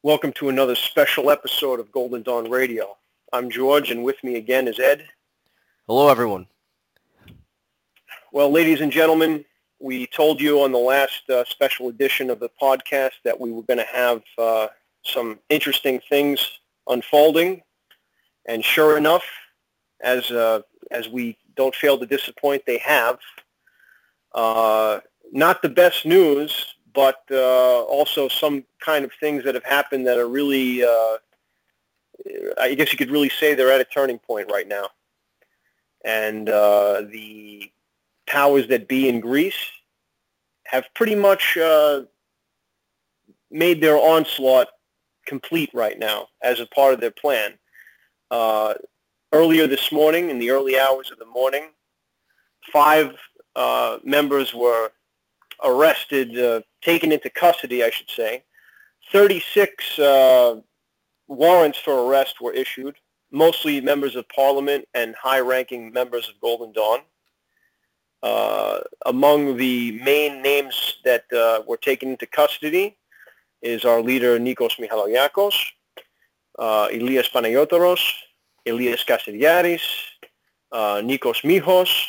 Welcome to another special episode of Golden Dawn Radio. I'm George, and with me again is Ed. Hello, everyone. Well, ladies and gentlemen, we told you on the last special edition of the podcast that we were going to have some interesting things unfolding, and sure enough, as we don't fail to disappoint, they have. Not the best news, but also some kind of things that have happened that are really, I guess you could really say they're at a turning point right now. And the powers that be in Greece have pretty much made their onslaught complete right now as a part of their plan. Earlier this morning, in the early hours of the morning, 5 members were arrested, taken into custody, I should say. 36 warrants for arrest were issued, mostly members of parliament and high-ranking members of Golden Dawn. Among the main names that were taken into custody is our leader Nikos Michalogiakos, Elias Panagiotaros, Elias Kassidiaris, Nikos Michos.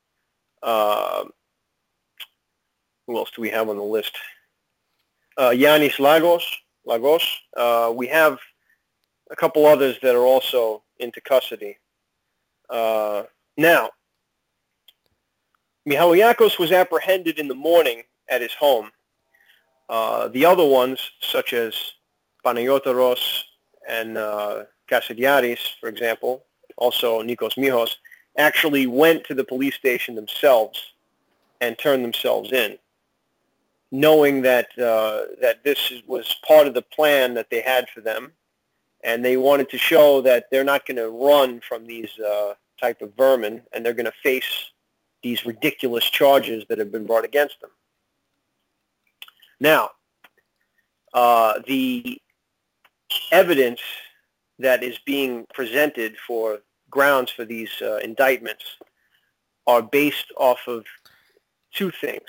Who else do we have on the list? Yanis Lagos. We have a couple others that are also into custody. Now, Michalogiakos was apprehended in the morning at his home. The other ones, such as Panagiotaros and Kassidiaris, for example, also Nikos Michos, actually went to the police station themselves and turned themselves in, knowing that that this was part of the plan that they had for them, and they wanted to show that they're not going to run from these type of vermin, and they're going to face these ridiculous charges that have been brought against them. Now, the evidence that is being presented for grounds for these indictments are based off of 2 things.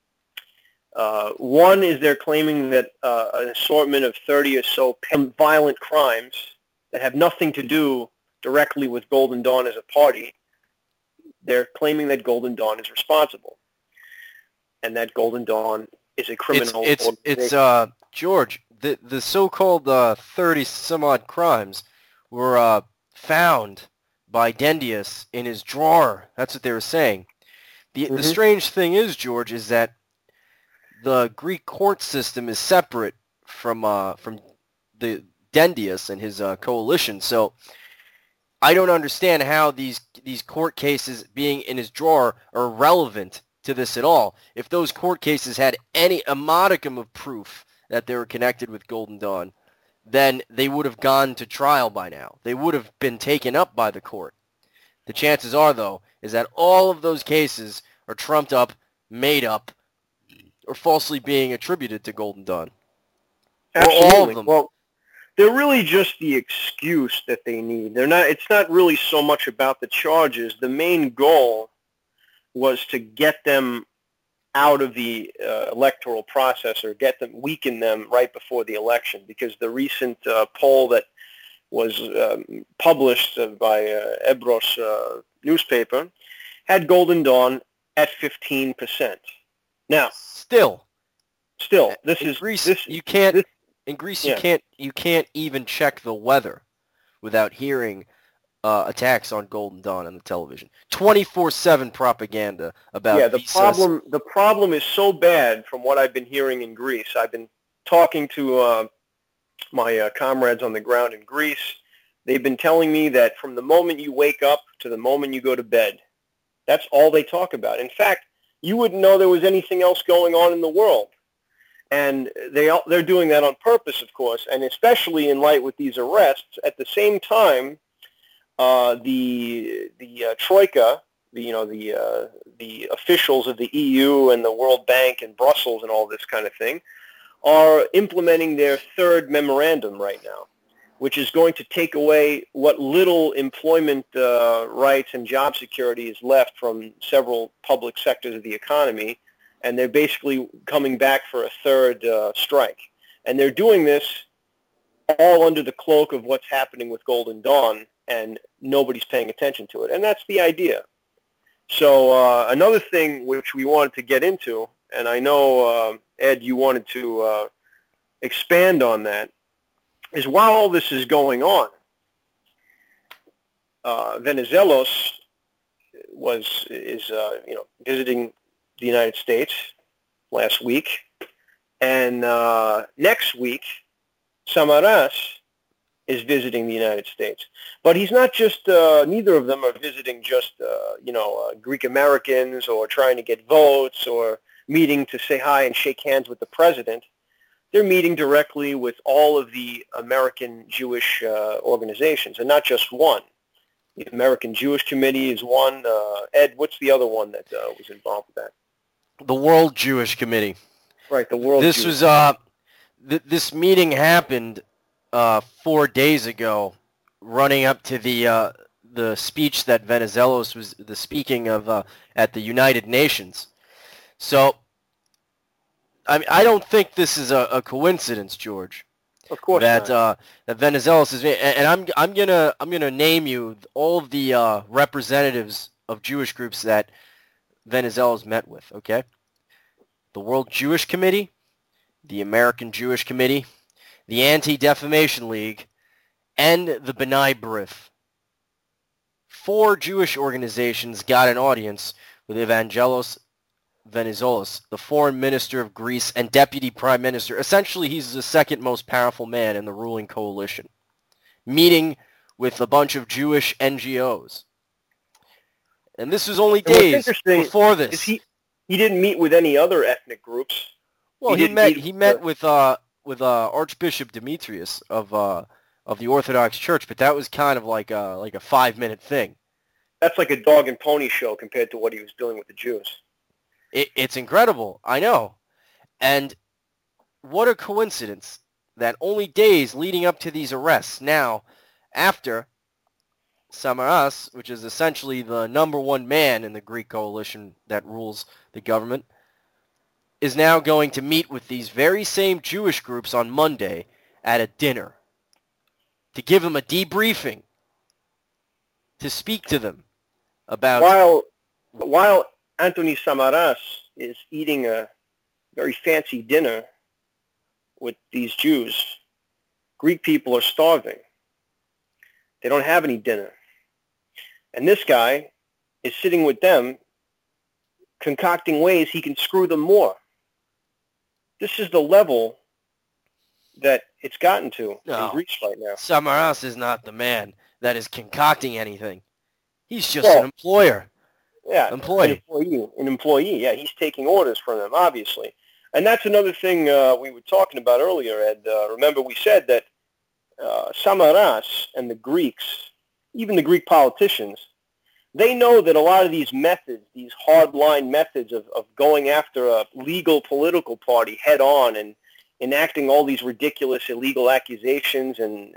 One is they're claiming that an assortment of 30 or so violent crimes that have nothing to do directly with Golden Dawn as a party, they're claiming that Golden Dawn is responsible and that Golden Dawn is a criminal organization. It's George, the so-called 30-some-odd crimes were found by Dendius in his drawer. That's what they were saying. The strange thing is, George, is that the Greek court system is separate from the Dendius and his coalition. So I don't understand how these court cases being in his drawer are relevant to this at all. If those court cases had a modicum of proof that they were connected with Golden Dawn, then they would have gone to trial by now. They would have been taken up by the court. The chances are, though, is that all of those cases are trumped up, made up, or falsely being attributed to Golden Dawn. Absolutely. Or all of them. Well, they're really just the excuse that they need. It's not really so much about the charges. The main goal was to get them out of the electoral process, or weaken them right before the election, because the recent poll that was published by Ebros newspaper had Golden Dawn at 15%. Now, still, in Greece, you can't even check the weather without hearing attacks on Golden Dawn on the television. 24/7 propaganda about the problem is so bad from what I've been hearing in Greece. I've been talking to my comrades on the ground in Greece. They've been telling me that from the moment you wake up to the moment you go to bed, that's all they talk about. In fact, you wouldn't know there was anything else going on in the world. And they're doing that on purpose, of course, and especially in light with these arrests. At the same time, the Troika, the officials of the EU and the World Bank and Brussels and all this kind of thing, are implementing their 3rd memorandum right now, which is going to take away what little employment rights and job security is left from several public sectors of the economy, and they're basically coming back for a 3rd strike. And they're doing this all under the cloak of what's happening with Golden Dawn, and nobody's paying attention to it. And that's the idea. So another thing which we wanted to get into, and I know, Ed, you wanted to expand on that, is while all this is going on, Venizelos is visiting the United States last week, and next week Samaras is visiting the United States. But he's not just, neither of them are visiting just, Greek Americans or trying to get votes or meeting to say hi and shake hands with the president. They're meeting directly with all of the American Jewish organizations, and not just one. The American Jewish Committee is one. Ed, what's the other one that was involved with that? The World Jewish Committee. Right, the World This Jewish was this meeting happened 4 days ago, running up to the speech that Venizelos was the speaking of at the United Nations. So, I don't think this is a coincidence, George. Of course that not. That Venizelos is, and I'm gonna name you all of the representatives of Jewish groups that Venizelos met with. Okay, the World Jewish Committee, the American Jewish Committee, the Anti-Defamation League, and the B'nai B'rith. 4 Jewish organizations got an audience with Evangelos Venizelos, the foreign minister of Greece and deputy prime minister. Essentially, he's the second most powerful man in the ruling coalition, meeting with a bunch of Jewish NGOs. And this was only days before this. He didn't meet with any other ethnic groups. Well, he met with Archbishop Demetrius of the Orthodox Church, but that was kind of like a 5-minute thing. That's like a dog and pony show compared to what he was doing with the Jews. It's incredible, I know. And what a coincidence that only days leading up to these arrests, now, after Samaras, which is essentially the number one man in the Greek coalition that rules the government, is now going to meet with these very same Jewish groups on Monday at a dinner to give them a debriefing, to speak to them about... While Anthony Samaras is eating a very fancy dinner with these Jews, Greek people are starving. They don't have any dinner. And this guy is sitting with them, concocting ways he can screw them more. This is the level that it's gotten to in Greece right now. Samaras is not the man that is concocting anything. He's just an employer. Yeah, an employee. Yeah, he's taking orders from them, obviously. And that's another thing we were talking about earlier, Ed. Remember we said that Samaras and the Greeks, even the Greek politicians, they know that a lot of these methods, these hardline methods of going after a legal political party head on and enacting all these ridiculous illegal accusations and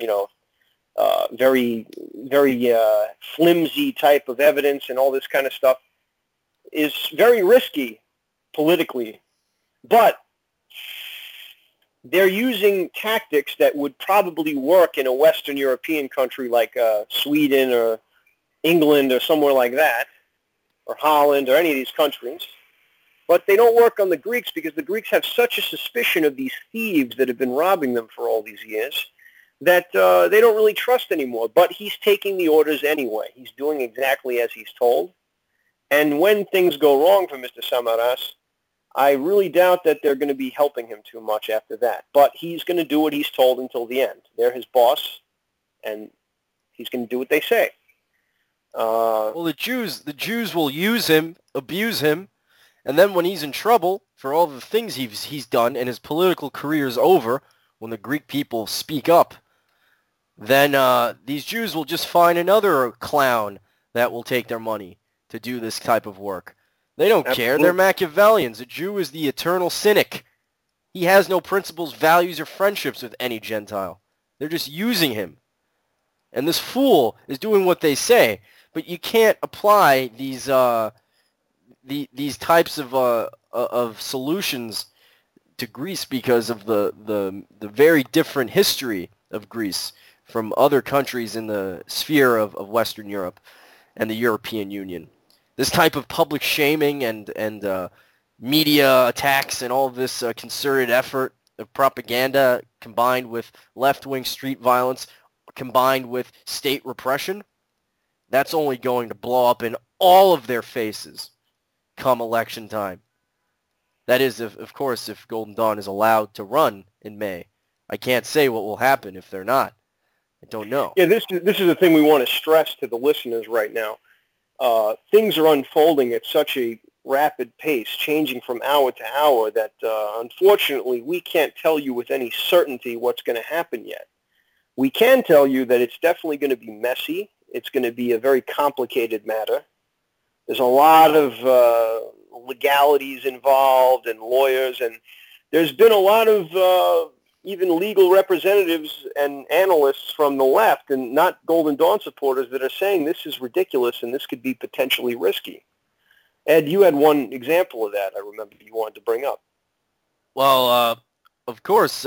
very, very flimsy type of evidence and all this kind of stuff is very risky politically. But they're using tactics that would probably work in a Western European country like Sweden or England or somewhere like that, or Holland or any of these countries. But they don't work on the Greeks because the Greeks have such a suspicion of these thieves that have been robbing them for all these years that they don't really trust anymore. But he's taking the orders anyway. He's doing exactly as he's told. And when things go wrong for Mr. Samaras, I really doubt that they're going to be helping him too much after that. But he's going to do what he's told until the end. They're his boss, and he's going to do what they say. Well, the Jews will use him, abuse him, and then when he's in trouble for all the things he's done and his political career is over, when the Greek people speak up, then these Jews will just find another clown that will take their money to do this type of work. They don't care. They're Machiavellians. A Jew is the eternal cynic. He has no principles, values, or friendships with any Gentile. They're just using him. And this fool is doing what they say. But you can't apply these types of solutions to Greece because of the very different history of Greece from other countries in the sphere of Western Europe and the European Union. This type of public shaming and media attacks and all of this concerted effort of propaganda combined with left-wing street violence combined with state repression, that's only going to blow up in all of their faces come election time. That is, of course, if Golden Dawn is allowed to run in May. I can't say what will happen if they're not. I don't know. Yeah, this is the thing we want to stress to the listeners right now. Things are unfolding at such a rapid pace, changing from hour to hour, that unfortunately we can't tell you with any certainty what's going to happen yet. We can tell you that it's definitely going to be messy. It's going to be a very complicated matter. There's a lot of legalities involved and lawyers, and there's been a lot of even legal representatives and analysts from the left and not Golden Dawn supporters that are saying this is ridiculous and this could be potentially risky. Ed, you had one example of that I remember you wanted to bring up. Well, of course,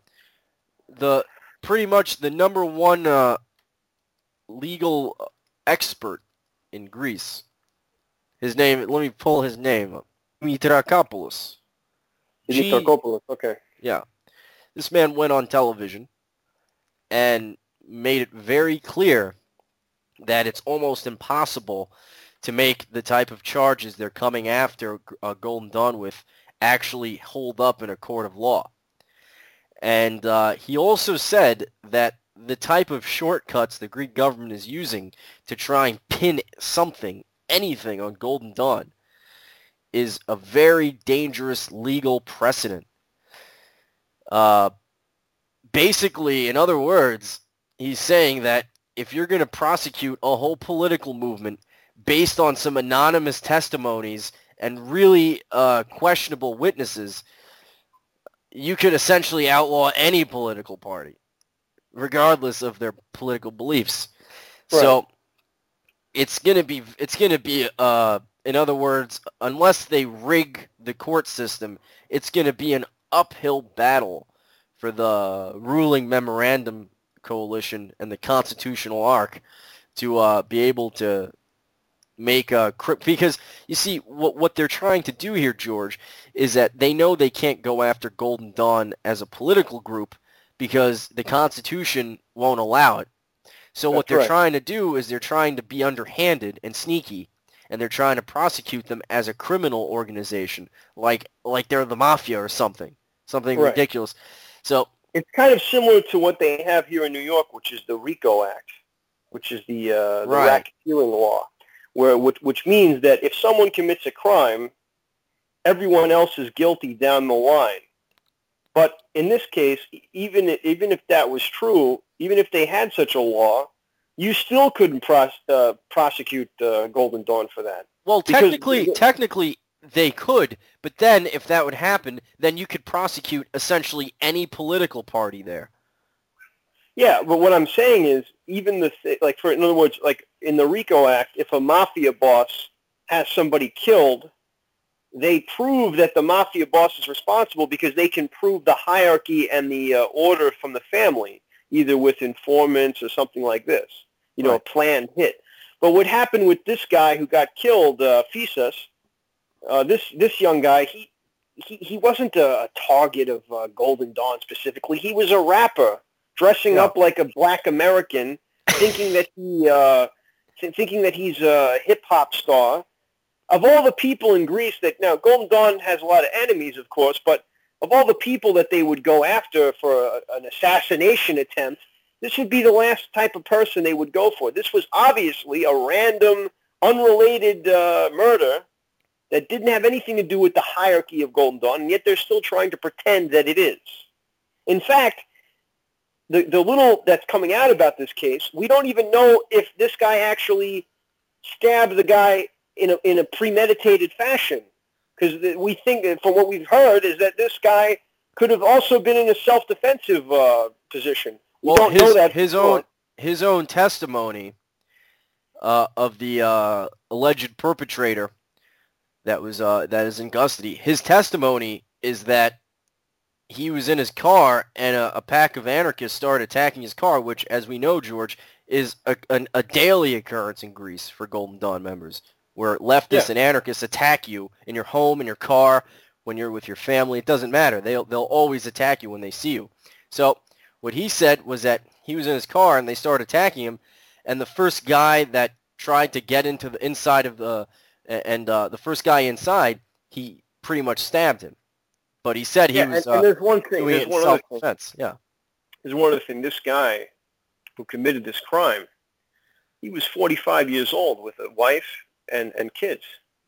pretty much the number one legal expert in Greece. His name, let me pull his name up. Mitrakopoulos. Mitrakopoulos, okay. Yeah. This man went on television and made it very clear that it's almost impossible to make the type of charges they're coming after Golden Dawn with actually hold up in a court of law. And he also said that the type of shortcuts the Greek government is using to try and pin anything on Golden Dawn is a very dangerous legal precedent. Basically, in other words, he's saying that if you're going to prosecute a whole political movement based on some anonymous testimonies and really questionable witnesses, you could essentially outlaw any political party, regardless of their political beliefs. Right. So it's going to be, in other words, unless they rig the court system, it's going to be an uphill battle for the ruling memorandum coalition and the constitutional arc to be able to make a... Because, you see, what they're trying to do here, George, is that they know they can't go after Golden Dawn as a political group because the Constitution won't allow it. So what they're trying to do is they're trying to be underhanded and sneaky, and they're trying to prosecute them as a criminal organization, like they're the mafia or something ridiculous. So it's kind of similar to what they have here in New York, which is the RICO Act, which is the racketeering law, which means that if someone commits a crime, everyone else is guilty down the line. But in this case, even if that was true, even if they had such a law, you still couldn't prosecute Golden Dawn for that. Well, technically they could, but then if that would happen, then you could prosecute essentially any political party there. Yeah, but what I'm saying is, even in other words, like in the RICO Act, if a mafia boss has somebody killed, they prove that the mafia boss is responsible because they can prove the hierarchy and the order from the family, either with informants or something like this, a planned hit. But what happened with this guy who got killed, Phisas, this young guy, he wasn't a target of Golden Dawn specifically. He was a rapper dressing up like a black American, thinking that he's a hip hop star. Of all the people in Greece now Golden Dawn has a lot of enemies, of course, but of all the people that they would go after for an assassination attempt, this would be the last type of person they would go for. This was obviously a random, unrelated murder that didn't have anything to do with the hierarchy of Golden Dawn, and yet they're still trying to pretend that it is. In fact, the little that's coming out about this case, we don't even know if this guy actually stabbed the guy in a premeditated fashion, because we think, from what we've heard, is that this guy could have also been in a self-defensive position. We don't know that. His own testimony of the alleged perpetrator that is in custody. His testimony is that he was in his car, and a pack of anarchists started attacking his car, which, as we know, George, is a daily occurrence in Greece for Golden Dawn members, where Yeah. leftists and anarchists attack you in your home, in your car, when you're with your family. It doesn't matter. They'll always attack you when they see you. So what he said was that he was in his car, and they started attacking him, and the first guy that tried to get into the inside of the first guy inside, he pretty much stabbed him. But he said he Yeah, was and there's one thing. doing There's it in one other thing. self-defense. Yeah. There's one other thing. This guy who committed this crime, he was 45 years old with a wife and kids.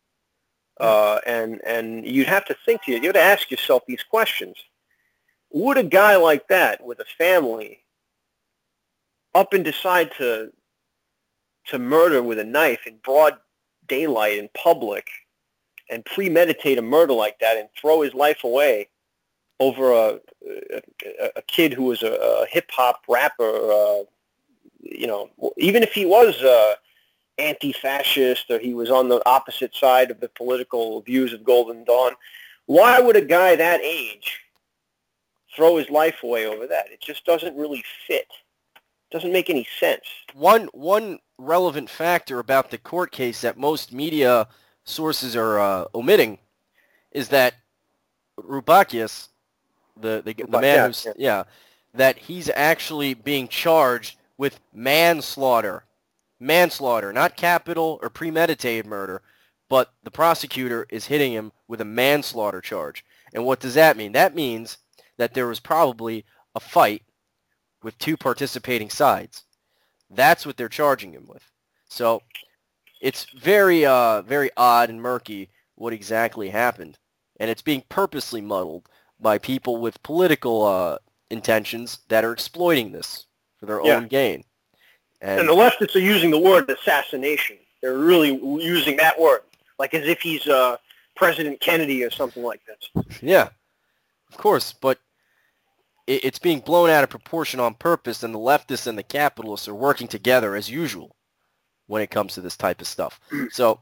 And you'd have to think to you, you have to ask yourself these questions. Would a guy like that with a family up and decide to murder with a knife in broad daylight in public and premeditate a murder like that and throw his life away over a kid who was a hip-hop rapper, even if he was anti-fascist or he was on the opposite side of the political views of Golden Dawn, why would a guy that age throw his life away over that? It just doesn't really fit. It doesn't make any sense. One relevant factor about the court case that most media sources are omitting is that Rubakias, the man who's that he's actually being charged with manslaughter, not capital or premeditated murder, but the prosecutor is hitting him with a manslaughter charge. And what does that mean? That means that there was probably a fight with two participating sides. That's what they're charging him with. So it's very odd and murky what exactly happened, and it's being purposely muddled by people with political intentions that are exploiting this for their own gain. And the leftists are using the word assassination. They're really using that word, like as if he's President Kennedy or something like this. Yeah, of course, but it's being blown out of proportion on purpose, and the leftists and the capitalists are working together as usual when it comes to this type of stuff. So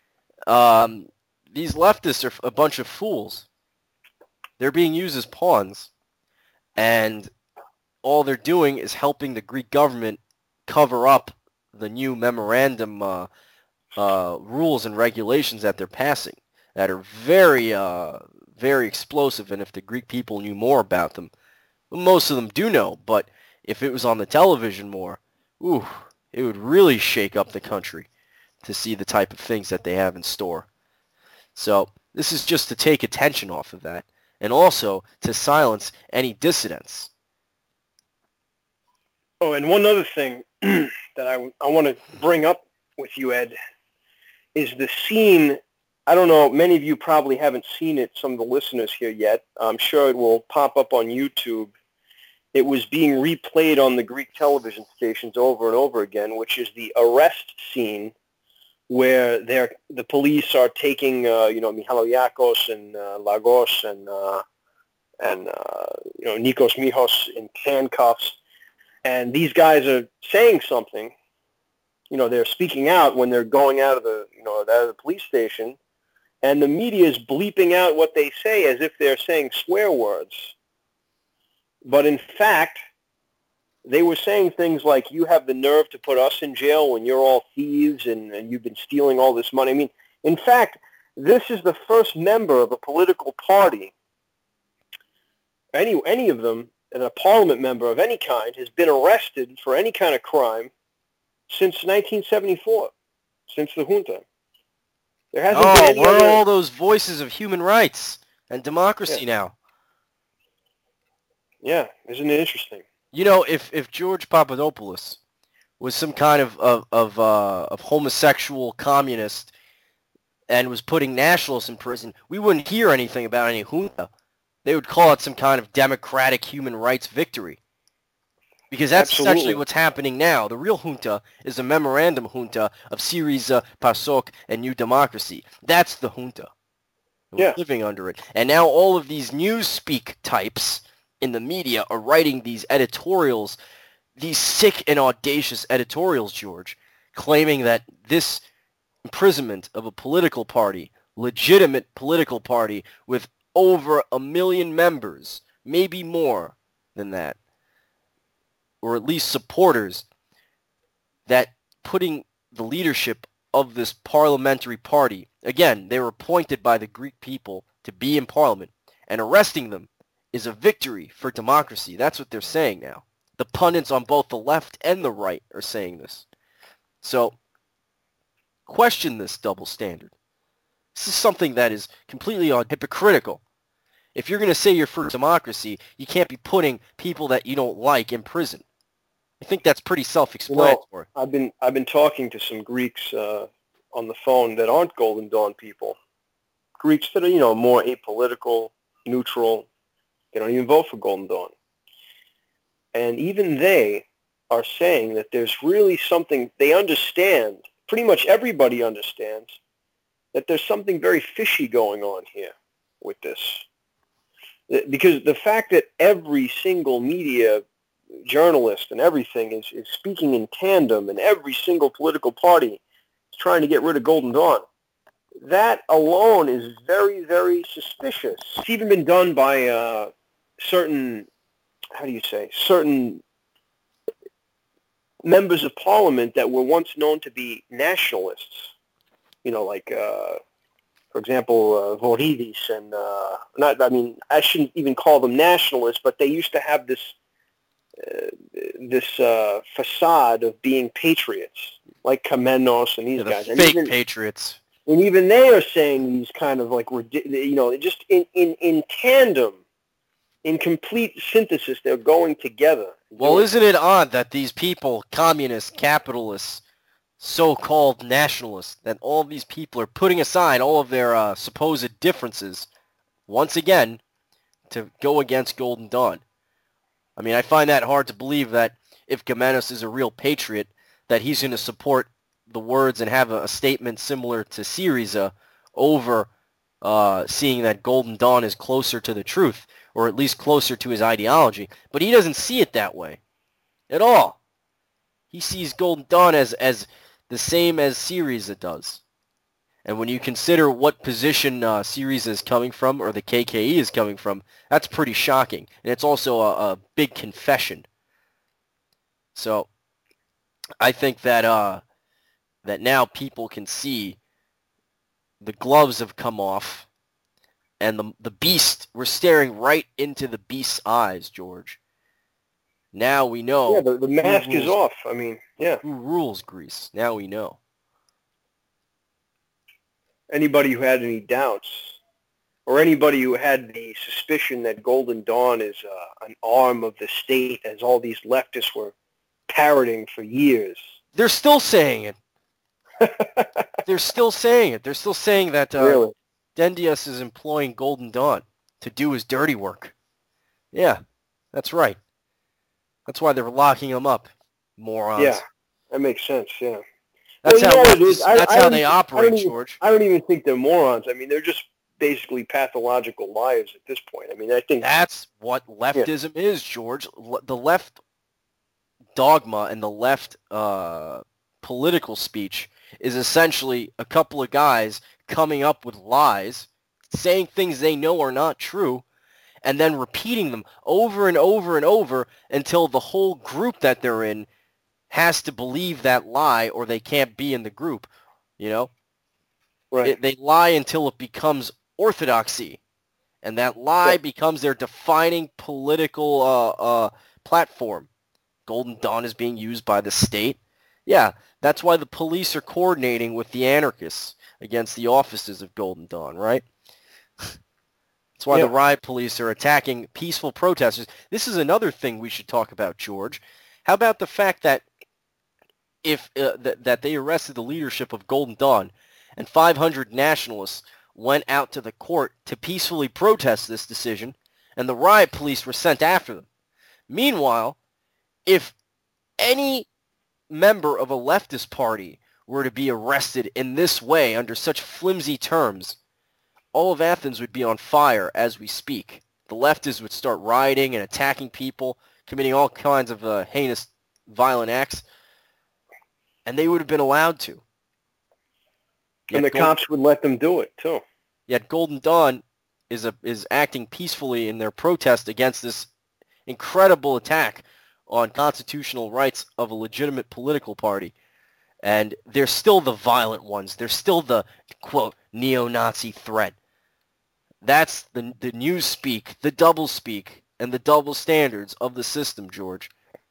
these leftists are a bunch of fools. They're being used as pawns, and all they're doing is helping the Greek government cover up the new memorandum rules and regulations that they're passing that are very, very explosive, and if the Greek people knew more about them, most of them do know, but if it was on the television more, it would really shake up the country to see the type of things that they have in store. So this is just to take attention off of that, and also to silence any dissidents. Oh, and one other thing that I want to bring up with you, Ed, is the scene. I don't know, many of you probably haven't seen it, some of the listeners here yet. I'm sure it will pop up on YouTube. It was being replayed on the Greek television stations over and over again, which is the arrest scene where the police are taking, Michaloiakos and Lagos and Nikos Mihos in handcuffs. And these guys are saying something. They're speaking out when they're going out of the police station, and the media is bleeping out what they say as if they're saying swear words. But in fact, they were saying things like, you have the nerve to put us in jail when you're all thieves and you've been stealing all this money. I mean, in fact, this is the first member of a political party, any of them, and a parliament member of any kind, has been arrested for any kind of crime since 1974, since the junta. There hasn't been any we're other... all those voices of human rights and democracy now. Yeah, isn't it interesting? If George Papadopoulos was some kind of homosexual communist and was putting nationalists in prison, we wouldn't hear anything about any junta. They would call it some kind of democratic human rights victory. Because that's essentially what's happening now. The real junta is a memorandum junta of Syriza, PASOK, and New Democracy. That's the junta. We're living under it. And now all of these newspeak types in the media are writing these editorials, these sick and audacious editorials, George, claiming that this imprisonment of a political party, legitimate political party with over 1 million members, maybe more than that, or at least supporters, that putting the leadership of this parliamentary party, again, they were appointed by the Greek people to be in parliament, and arresting them is a victory for democracy. That's what they're saying now. The pundits on both the left and the right are saying this. So, question this double standard. This is something that is completely hypocritical. If you're going to say you're for democracy, you can't be putting people that you don't like in prison. I think that's pretty self-explanatory. I've been talking to some Greeks on the phone that aren't Golden Dawn people. Greeks that are, more apolitical, neutral. They don't even vote for Golden Dawn. And even they are saying that there's really something they understand. Pretty much everybody understands that there's something very fishy going on here with this. Because the fact that every single media journalist and everything is speaking in tandem, and every single political party is trying to get rid of Golden Dawn, that alone is very, very suspicious. It's even been done by certain members of parliament that were once known to be nationalists. For example, Voridis and I shouldn't even call them nationalists, but they used to have this facade of being patriots, like Kamenos and these guys. Fake patriots. And even they are saying these kind of just in tandem, in complete synthesis, they're going together. Well, isn't it odd that these people, communists, capitalists, so-called nationalists, that all these people are putting aside all of their supposed differences, once again, to go against Golden Dawn? I mean, I find that hard to believe that if Kamenos is a real patriot, that he's going to support the words and have a statement similar to Syriza over seeing that Golden Dawn is closer to the truth, or at least closer to his ideology. But he doesn't see it that way at all. He sees Golden Dawn as the same as Syriza does. And when you consider what position Syriza is coming from, or the KKE is coming from, that's pretty shocking. And it's also a big confession. So I think that that now people can see the gloves have come off, and the beast, we're staring right into the beast's eyes, George. Now we know. Yeah, the mask is off. I mean, yeah. Who rules Greece? Now we know. Anybody who had any doubts, or anybody who had the suspicion that Golden Dawn is an arm of the state, as all these leftists were parroting for years. They're still saying it. They're still saying it. They're still saying that really? Dendias is employing Golden Dawn to do his dirty work. Yeah, that's right. That's why they're locking him up, morons. Yeah, that makes sense, yeah. That's how they operate, George. I don't even think they're morons. I mean, they're just basically pathological liars at this point. I mean, I think... That's what leftism is, George. The left dogma and the left political speech is essentially a couple of guys coming up with lies, saying things they know are not true, and then repeating them over and over and over until the whole group that they're in has to believe that lie, or they can't be in the group, Right. They lie until it becomes orthodoxy, and that lie becomes their defining political platform. Golden Dawn is being used by the state. Yeah, that's why the police are coordinating with the anarchists against the officers of Golden Dawn, right? That's why the riot police are attacking peaceful protesters. This is another thing we should talk about, George. How about the fact that if that they arrested the leadership of Golden Dawn, and 500 nationalists went out to the court to peacefully protest this decision, and the riot police were sent after them. Meanwhile, if any member of a leftist party were to be arrested in this way under such flimsy terms, all of Athens would be on fire as we speak. The leftists would start rioting and attacking people, committing all kinds of heinous, violent acts, and they would have been allowed to. And the cops would let them do it, too. Yet Golden Dawn is acting peacefully in their protest against this incredible attack on constitutional rights of a legitimate political party. And they're still the violent ones. They're still the, quote, neo-Nazi threat. That's the newspeak, the doublespeak, and the double standards of the system, George.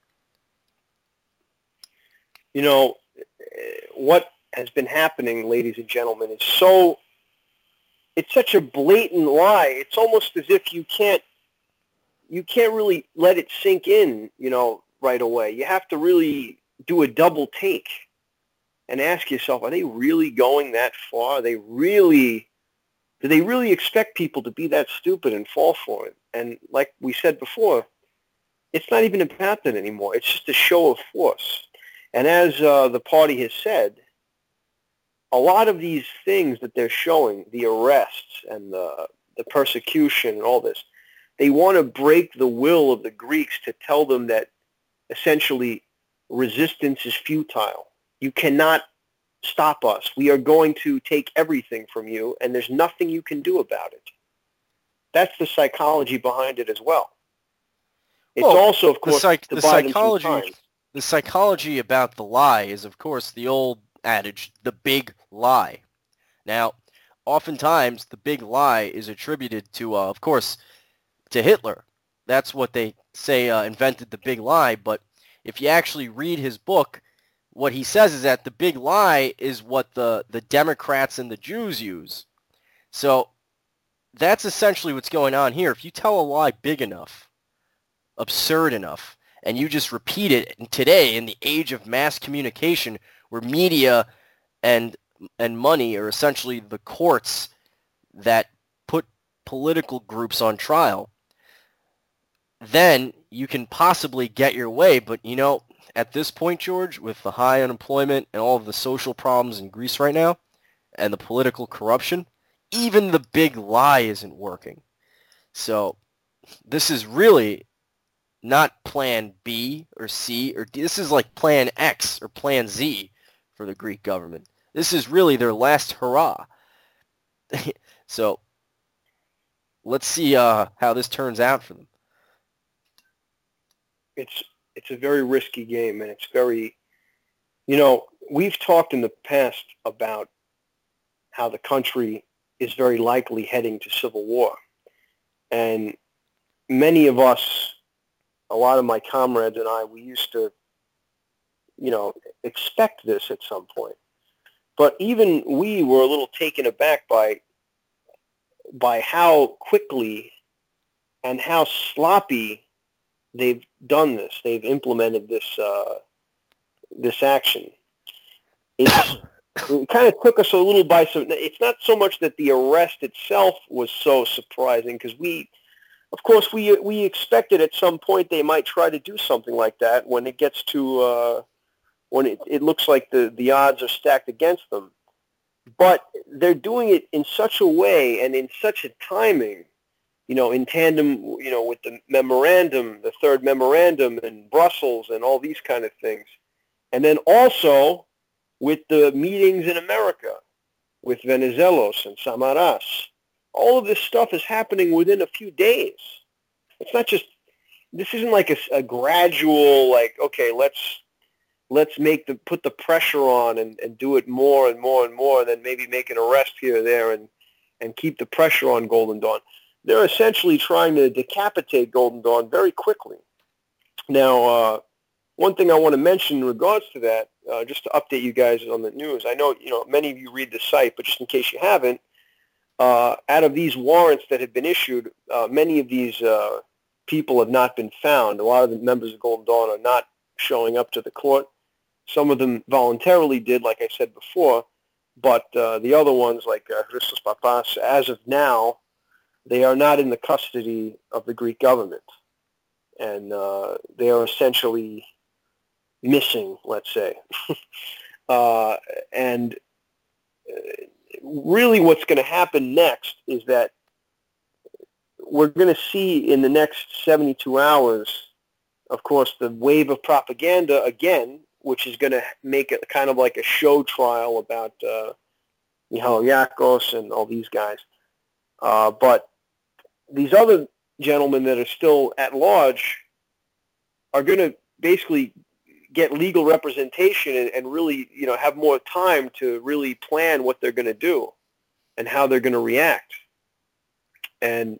You know, what has been happening, ladies and gentlemen, is it's such a blatant lie. It's almost as if you can't really let it sink in, right away. You have to really do a double take and ask yourself, are they really going that far? Do they really expect people to be that stupid and fall for it? And like we said before, it's not even about that anymore. It's just a show of force. And as the party has said, a lot of these things that they're showing, the arrests and the persecution and all this, they want to break the will of the Greeks to tell them that essentially resistance is futile. You cannot stop us. We are going to take everything from you, and there's nothing you can do about it. That's the psychology behind it as well. It's also, of course, the psychology about the lie is, of course, the old adage, the big lie. Now, oftentimes, the big lie is attributed to, of course, to Hitler. That's what they say invented the big lie, but if you actually read his book, what he says is that the big lie is what the Democrats and the Jews use. So that's essentially what's going on here. If you tell a lie big enough, absurd enough, and you just repeat it today in the age of mass communication where media and money are essentially the courts that put political groups on trial, then you can possibly get your way. But, at this point, George, with the high unemployment and all of the social problems in Greece right now and the political corruption, even the big lie isn't working. So this is really not plan B or C or D. This is like plan X or plan Z for the Greek government. This is really their last hurrah. So let's see how this turns out for them. It's a very risky game, and it's very, we've talked in the past about how the country is very likely heading to civil war. And many of us, a lot of my comrades and I, we used to, expect this at some point. But even we were a little taken aback by how quickly and how sloppy they've done this. They've implemented this action. It kind of took us a little by some. It's not so much that the arrest itself was so surprising, because we expected at some point they might try to do something like that when it gets to when it looks like the odds are stacked against them. But they're doing it in such a way and in such a timing, in tandem, with the memorandum, the third memorandum in Brussels and all these kind of things. And then also with the meetings in America with Venizelos and Samaras. All of this stuff is happening within a few days. It's not just, this isn't like a gradual, like, okay, let's put the pressure on and do it more and more and more, and then maybe make an arrest here or there and keep the pressure on Golden Dawn. They're essentially trying to decapitate Golden Dawn very quickly. Now, one thing I want to mention in regards to that, just to update you guys on the news, I know, many of you read the site, but just in case you haven't, out of these warrants that have been issued, many of these people have not been found. A lot of the members of Golden Dawn are not showing up to the court. Some of them voluntarily did, like I said before, but the other ones, like Christos Papas, as of now, they are not in the custody of the Greek government. And they are essentially missing, let's say. And really what's going to happen next is that we're going to see in the next 72 hours, of course, the wave of propaganda again, which is going to make it kind of like a show trial about Mihail Yakos and all these guys. But these other gentlemen that are still at large are going to basically get legal representation and really, have more time to really plan what they're going to do and how they're going to react. And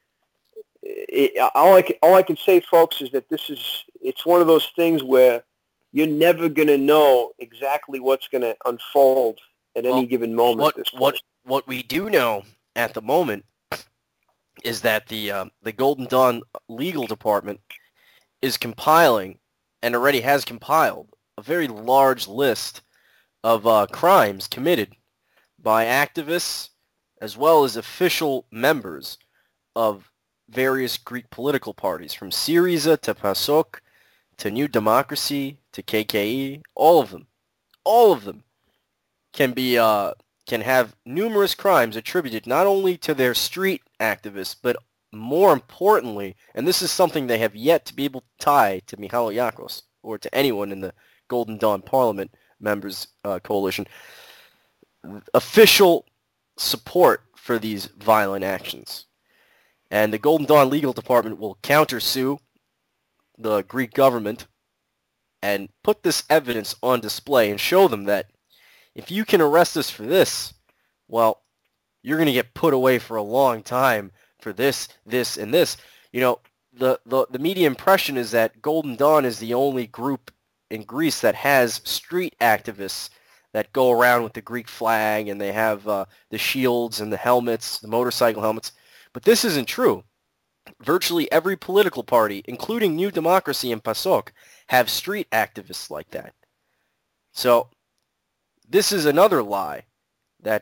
all I can say, folks, is that it's one of those things where you're never going to know exactly what's going to unfold at any given moment at this point. What we do know at the moment is that the Golden Dawn legal department is compiling, and already has compiled, a very large list of crimes committed by activists as well as official members of various Greek political parties, from Syriza to PASOK to New Democracy to KKE. All of them can have numerous crimes attributed not only to their street activists, but more importantly, and this is something they have yet to be able to tie to Mihailo Yakos or to anyone in the Golden Dawn Parliament members coalition, official support for these violent actions. And the Golden Dawn legal department will countersue the Greek government and put this evidence on display and show them that if you can arrest us for this, well, you're going to get put away for a long time for this, and this. The media impression is that Golden Dawn is the only group in Greece that has street activists that go around with the Greek flag, and they have the shields and the helmets, the motorcycle helmets. But this isn't true. Virtually every political party, including New Democracy and PASOK, have street activists like that. So this is another lie that,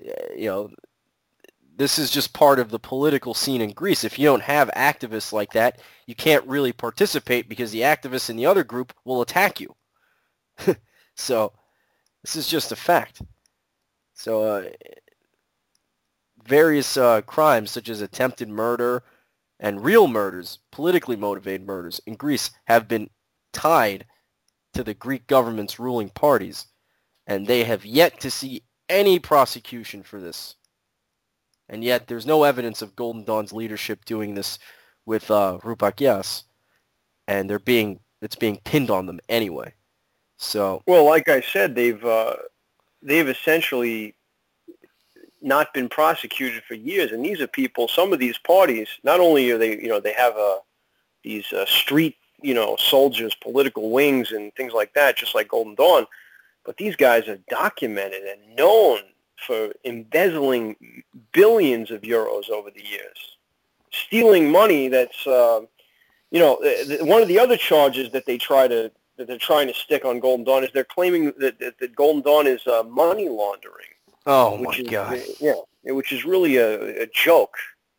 this is just part of the political scene in Greece. If you don't have activists like that, you can't really participate because the activists in the other group will attack you. So this is just a fact. So various crimes such as attempted murder and real murders, politically motivated murders in Greece, have been tied to the Greek government's ruling parties, and they have yet to see any prosecution for this. And yet there's no evidence of Golden Dawn's leadership doing this with Roupakias, and it's being pinned on them anyway. So, well, like I said, they've essentially not been prosecuted for years, and these are people. Some of these parties, not only are they, they have these street, soldiers, political wings, and things like that, just like Golden Dawn, but these guys are documented and known for embezzling billions of euros over the years, stealing money. That's one of the other charges that they're trying to stick on Golden Dawn is they're claiming that Golden Dawn is money laundering. Oh my God! Yeah, which is really a joke.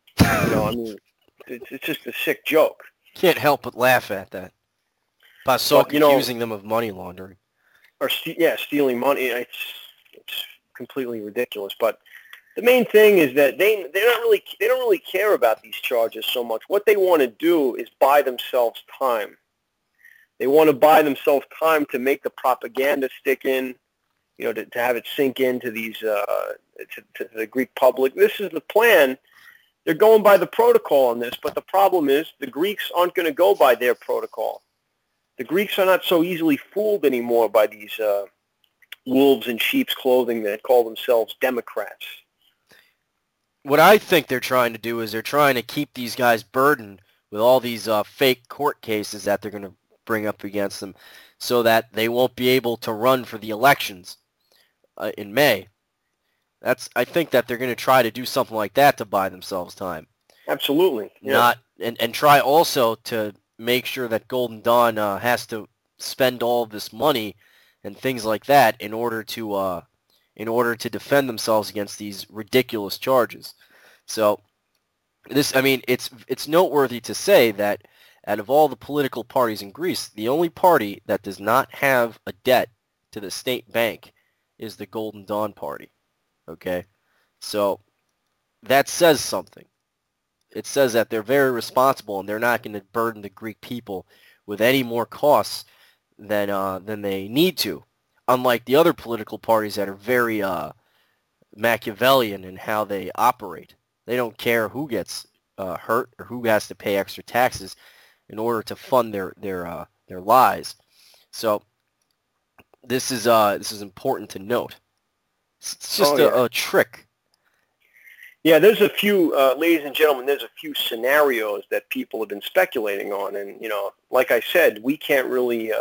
It's just a sick joke. Can't help but laugh at that. PASOK accusing them of money laundering. Or stealing money. It's completely ridiculous. But the main thing is that they don't really care about these charges so much. What they want to do is buy themselves time. They want to buy themselves time to make the propaganda stick in, to have it sink into these to the Greek public. This is the plan. They're going by the protocol on this, but the problem is the Greeks aren't going to go by their protocol. The Greeks are not so easily fooled anymore by these wolves in sheep's clothing that call themselves Democrats. What I think they're trying to do is they're trying to keep these guys burdened with all these fake court cases that they're going to bring up against them so that they won't be able to run for the elections in May. I think that they're going to try to do something like that to buy themselves time. Absolutely. Yeah. And try also to make sure that Golden Dawn has to spend all of this money and things like that in order to defend themselves against these ridiculous charges. So it's noteworthy to say that out of all the political parties in Greece, the only party that does not have a debt to the state bank is the Golden Dawn Party. Okay? So that says something. It says that they're very responsible and they're not going to burden the Greek people with any more costs than they need to. Unlike the other political parties that are very Machiavellian in how they operate. They don't care who gets hurt or who has to pay extra taxes in order to fund their lies. So this is important to note. It's just a trick. Yeah, there's a few, ladies and gentlemen, there's a few scenarios that people have been speculating on, and like I said, we can't really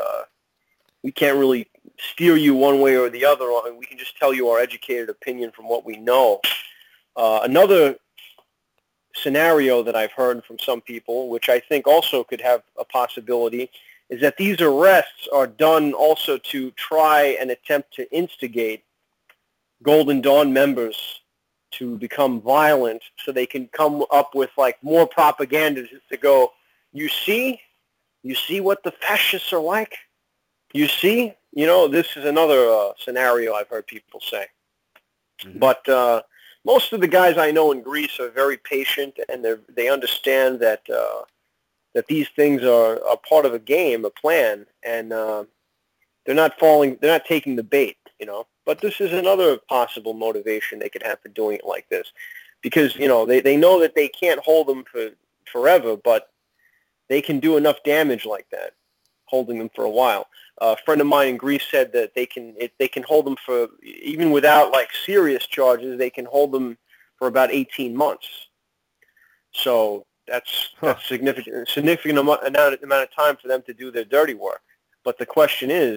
steer you one way or the other. We can just tell you our educated opinion from what we know. Another scenario that I've heard from some people, which I think also could have a possibility, is that these arrests are done also to try and attempt to instigate Golden Dawn members to become violent so they can come up with like more propaganda to go, you see what the fascists are like? You see? This is another scenario I've heard people say. Mm-hmm. But most of the guys I know in Greece are very patient, and they understand that these things are part of a game, a plan, and they're not taking the bait, But this is another possible motivation they could have for doing it like this, because they know that they can't hold them for forever, but they can do enough damage like that, holding them for a while. A friend of mine in Greece said that they can hold them for, even without like serious charges, they can hold them for about 18 months. So that's significant amount of time for them to do their dirty work. But the question is,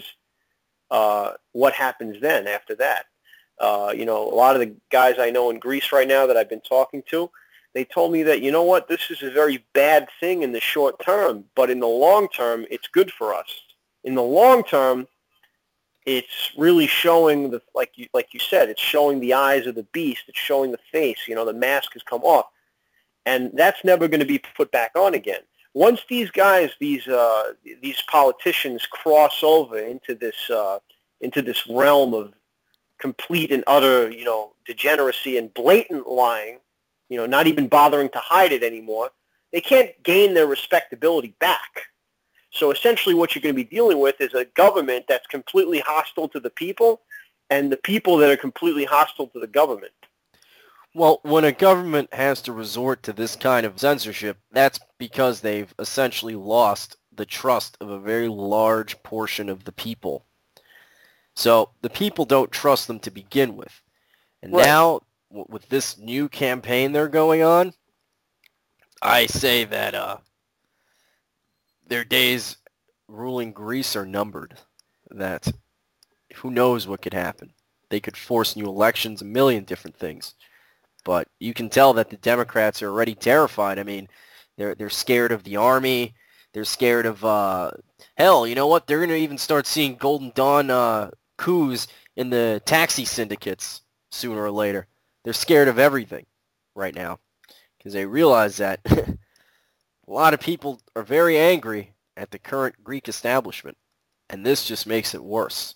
what happens then after that? A lot of the guys I know in Greece right now that I've been talking to, they told me that, this is a very bad thing in the short term, but in the long term, it's good for us. In the long term, it's really showing like you said, it's showing the eyes of the beast. It's showing the face. The mask has come off, and that's never going to be put back on again. Once these guys, these politicians, cross over into this realm of complete and utter, degeneracy and blatant lying, not even bothering to hide it anymore, they can't gain their respectability back. So essentially what you're going to be dealing with is a government that's completely hostile to the people, and the people that are completely hostile to the government. Well, when a government has to resort to this kind of censorship, that's because they've essentially lost the trust of a very large portion of the people. So the people don't trust them to begin with. And right. Now, with this new campaign they're going on, I say that their days ruling Greece are numbered. That who knows what could happen. They could force new elections, a million different things. But you can tell that the Democrats are already terrified. I mean, they're scared of the army. They're scared of, hell, you know what? They're going to even start seeing Golden Dawn coups in the taxi syndicates sooner or later. They're scared of everything right now because they realize that a lot of people are very angry at the current Greek establishment, and this just makes it worse.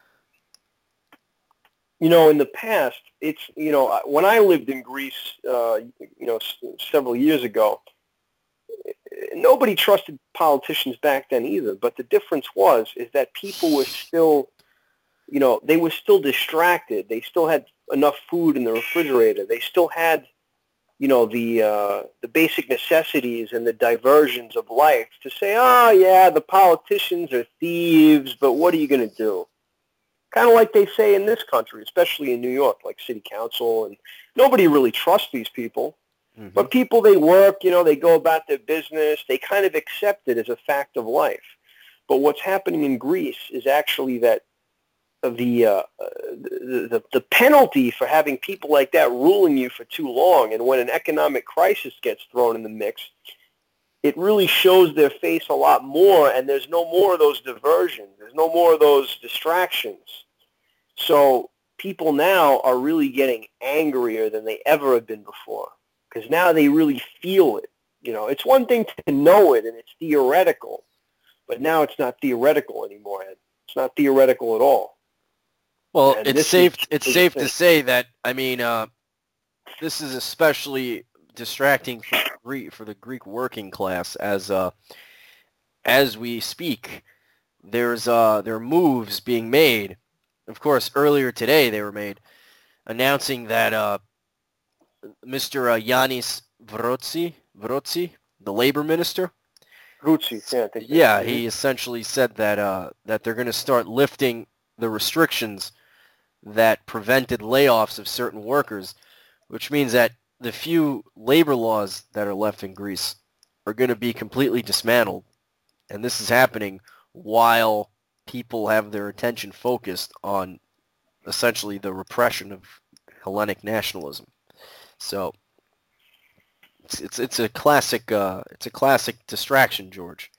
In the past, it's, when I lived in Greece, several years ago, nobody trusted politicians back then either. But the difference is that people were still, they were still distracted. They still had enough food in the refrigerator. They still had, the basic necessities and the diversions of life to say, oh, yeah, the politicians are thieves, but what are you going to do? Kind of like they say in this country, especially in New York, like city council, and nobody really trusts these people. Mm-hmm. But people, they work, they go about their business. They kind of accept it as a fact of life. But what's happening in Greece is actually that the penalty for having people like that ruling you for too long, and when an economic crisis gets thrown in the mix, it really shows their face a lot more, and there's no more of those diversions. There's no more of those distractions. So people now are really getting angrier than they ever have been before, because now they really feel it. It's one thing to know it, and it's theoretical, but now it's not theoretical anymore, Ed. It's not theoretical at all. Well, and it's safe to say that, I mean, this is especially distracting for the Greek working class as we speak. There are moves being made. Of course, earlier today they were made, announcing that Mr. Yanis Vrotsi, the labor minister. Ruzzi, yeah, I think Yeah, he essentially said that that they're going to start lifting the restrictions that prevented layoffs of certain workers, which means that the few labor laws that are left in Greece are going to be completely dismantled. And this is happening while people have their attention focused on essentially the repression of Hellenic nationalism. So it's a classic distraction, George.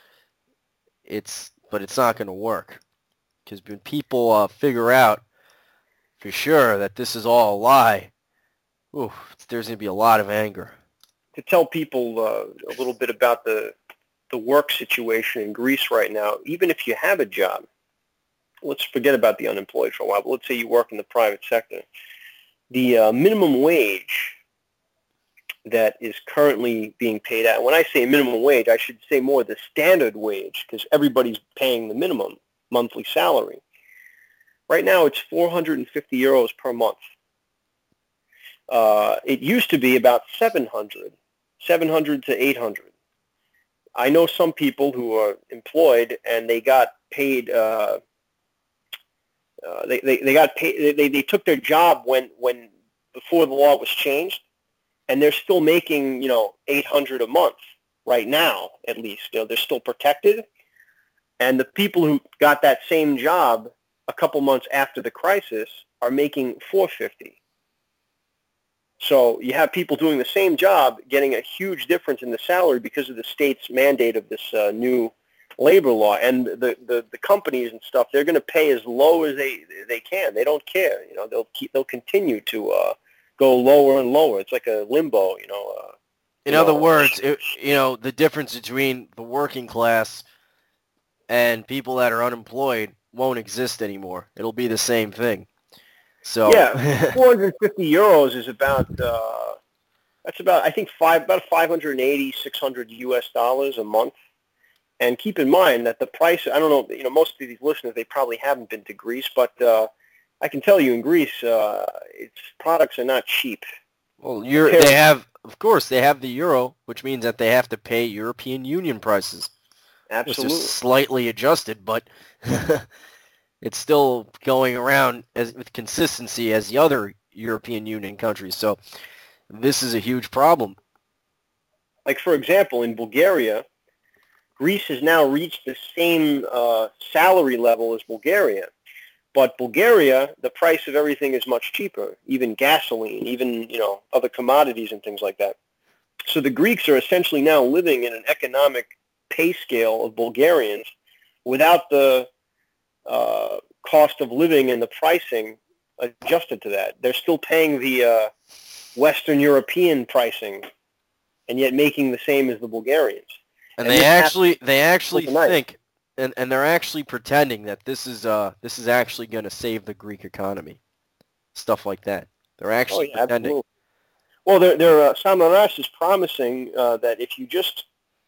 But it's not going to work because when people figure out for sure that this is all a lie, there's going to be a lot of anger. To tell people a little bit about the work situation in Greece right now, even if you have a job, let's forget about the unemployed for a while, but let's say you work in the private sector. The minimum wage that is currently being paid out, when I say minimum wage, I should say more the standard wage because everybody's paying the minimum monthly salary. Right now it's 450 euros per month. It used to be about 700 to 800. I know some people who are employed and they got paid. They got paid. They took their job when before the law was changed, and they're still making 800 a month right now at least. They're still protected, and the people who got that same job a couple months after the crisis are making 450. So you have people doing the same job getting a huge difference in the salary because of the state's mandate of this new labor law. And the companies and stuff, they're going to pay as low as they can. They don't care. They'll continue to go lower and lower. It's like a limbo. In other words, the difference between the working class and people that are unemployed won't exist anymore. It'll be the same thing. So yeah, 450 euros is about that's about I think about 580, 600 US dollars a month. And keep in mind that the price, I don't know, most of these listeners, they probably haven't been to Greece, but I can tell you in Greece, its products are not cheap. Well, they have the euro, which means that they have to pay European Union prices. Absolutely. Which are slightly adjusted, but it's still going around with consistency as the other European Union countries. So this is a huge problem. Like, for example, in Bulgaria, Greece has now reached the same salary level as Bulgaria. But Bulgaria, the price of everything is much cheaper, even gasoline, even, other commodities and things like that. So the Greeks are essentially now living in an economic pay scale of Bulgarians without the cost of living and the pricing adjusted to that. They're still paying the Western European pricing and yet making the same as the Bulgarians. And they actually think, and they're actually pretending that this is actually going to save the Greek economy, stuff like that. They're actually pretending. Absolutely. Well, Samaras is promising that if you just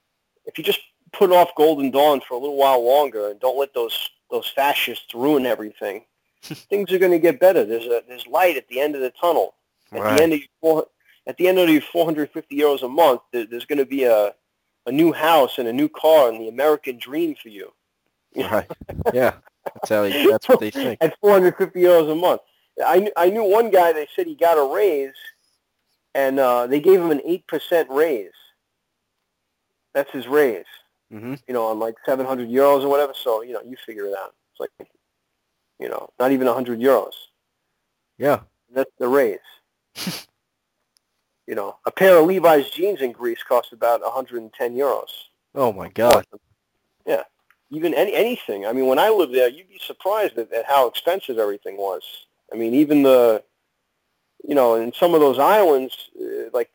put off Golden Dawn for a little while longer and don't let those fascists ruin everything, things are going to get better. There's light at the end of the tunnel. Right. At the end of your 450 euros a month, there's going to be a new house and a new car and the American dream for you. Right. Yeah. That's what they think. At 450 euros a month. I knew one guy, they said he got a raise, and they gave him an 8% raise. That's his raise. Mm-hmm. On like 700 euros or whatever. So, you figure it out. It's like, not even 100 euros. Yeah. That's the raise. A pair of Levi's jeans in Greece cost about 110 euros. Oh, my God. Yeah. Even anything. I mean, when I lived there, you'd be surprised at how expensive everything was. I mean, even in some of those islands, like,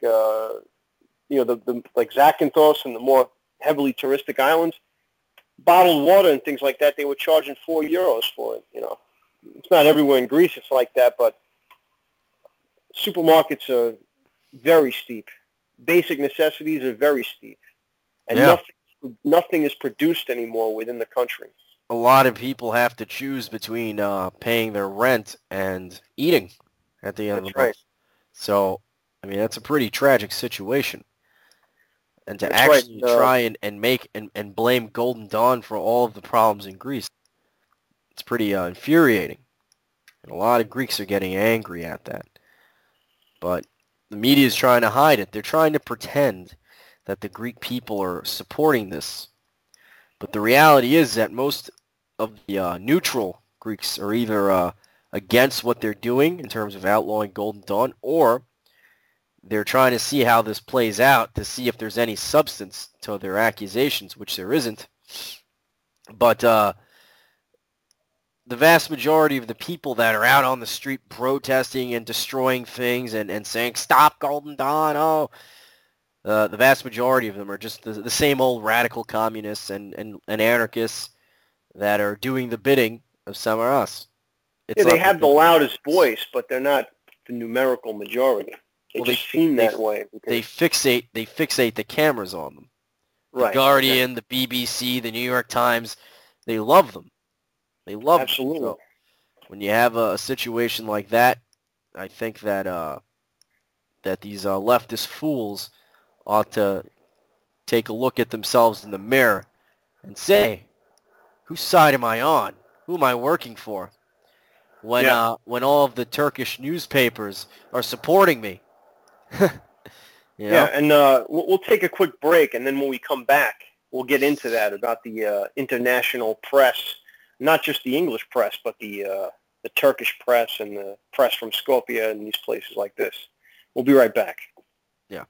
like Zakynthos and the more heavily touristic islands, bottled water and things like that, they were charging 4 euros for it. It's not everywhere in Greece it's like that, but supermarkets are very steep. Basic necessities are very steep. And nothing is produced anymore within the country. A lot of people have to choose between paying their rent and eating at the end of the month. Right. So I mean, that's a pretty tragic situation. And to That's right. actually try and make and blame Golden Dawn for all of the problems in Greece, it's pretty infuriating. And a lot of Greeks are getting angry at that. But the media is trying to hide it. They're trying to pretend that the Greek people are supporting this. But the reality is that most of the neutral Greeks are either against what they're doing in terms of outlawing Golden Dawn, or they're trying to see how this plays out to see if there's any substance to their accusations, which there isn't. But the vast majority of the people that are out on the street protesting and destroying things and saying, stop Golden Dawn, the vast majority of them are just the same old radical communists and anarchists that are doing the bidding of Samaras. They have the loudest voice, but they're not the numerical majority. They seem that way. They fixate the cameras on them. Right. The Guardian, the BBC, the New York Times, they love them. They love Absolutely. them. So when you have a situation like that, I think that that these leftist fools ought to take a look at themselves in the mirror and say, whose side am I on? Who am I working for? When all of the Turkish newspapers are supporting me. You know? Yeah, and we'll take a quick break, and then when we come back, we'll get into that about the international press, not just the English press, but the Turkish press and the press from Skopje and these places like this. We'll be right back. Yeah.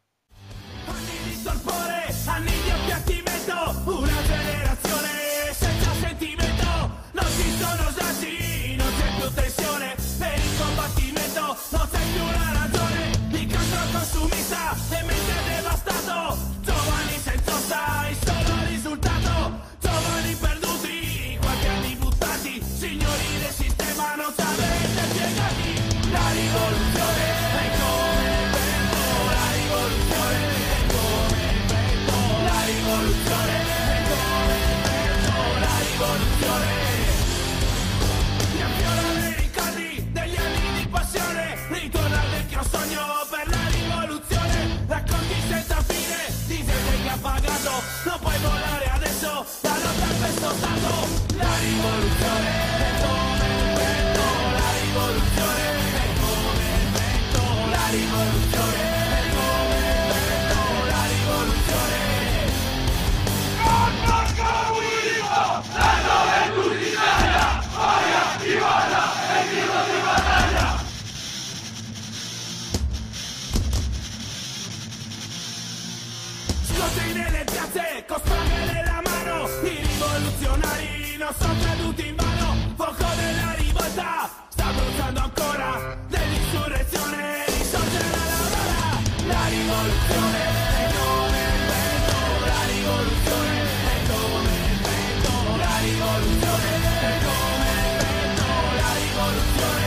E mente devastato, giovani senza sai, solo risultato, giovani perduti, qualche anni buttati, signori del sistema non sapete spiegati, la rivoluzione è come il vento, la rivoluzione è come il vento, la rivoluzione è come il vento, la rivoluzione. Mi affiorano i ricordi degli anni di passione, ritorna al vecchio sogno per la rivoluzione, racconti senza fine di gente che ha pagato, non puoi volare adesso, la lotta è questo stato, la rivoluzione è come il vento, la rivoluzione è come il vento, la rivoluzione è come il vento, la rivoluzione. Scontri nelle piazze, con spade nella mano, i rivoluzionari non sono caduti in vano, fuoco della rivolta sta bruciando ancora, dell'insurrezione risorgerà l'aurora, la rivoluzione è come il vento, la rivoluzione è come il vento, la rivoluzione è come il vento, la rivoluzione.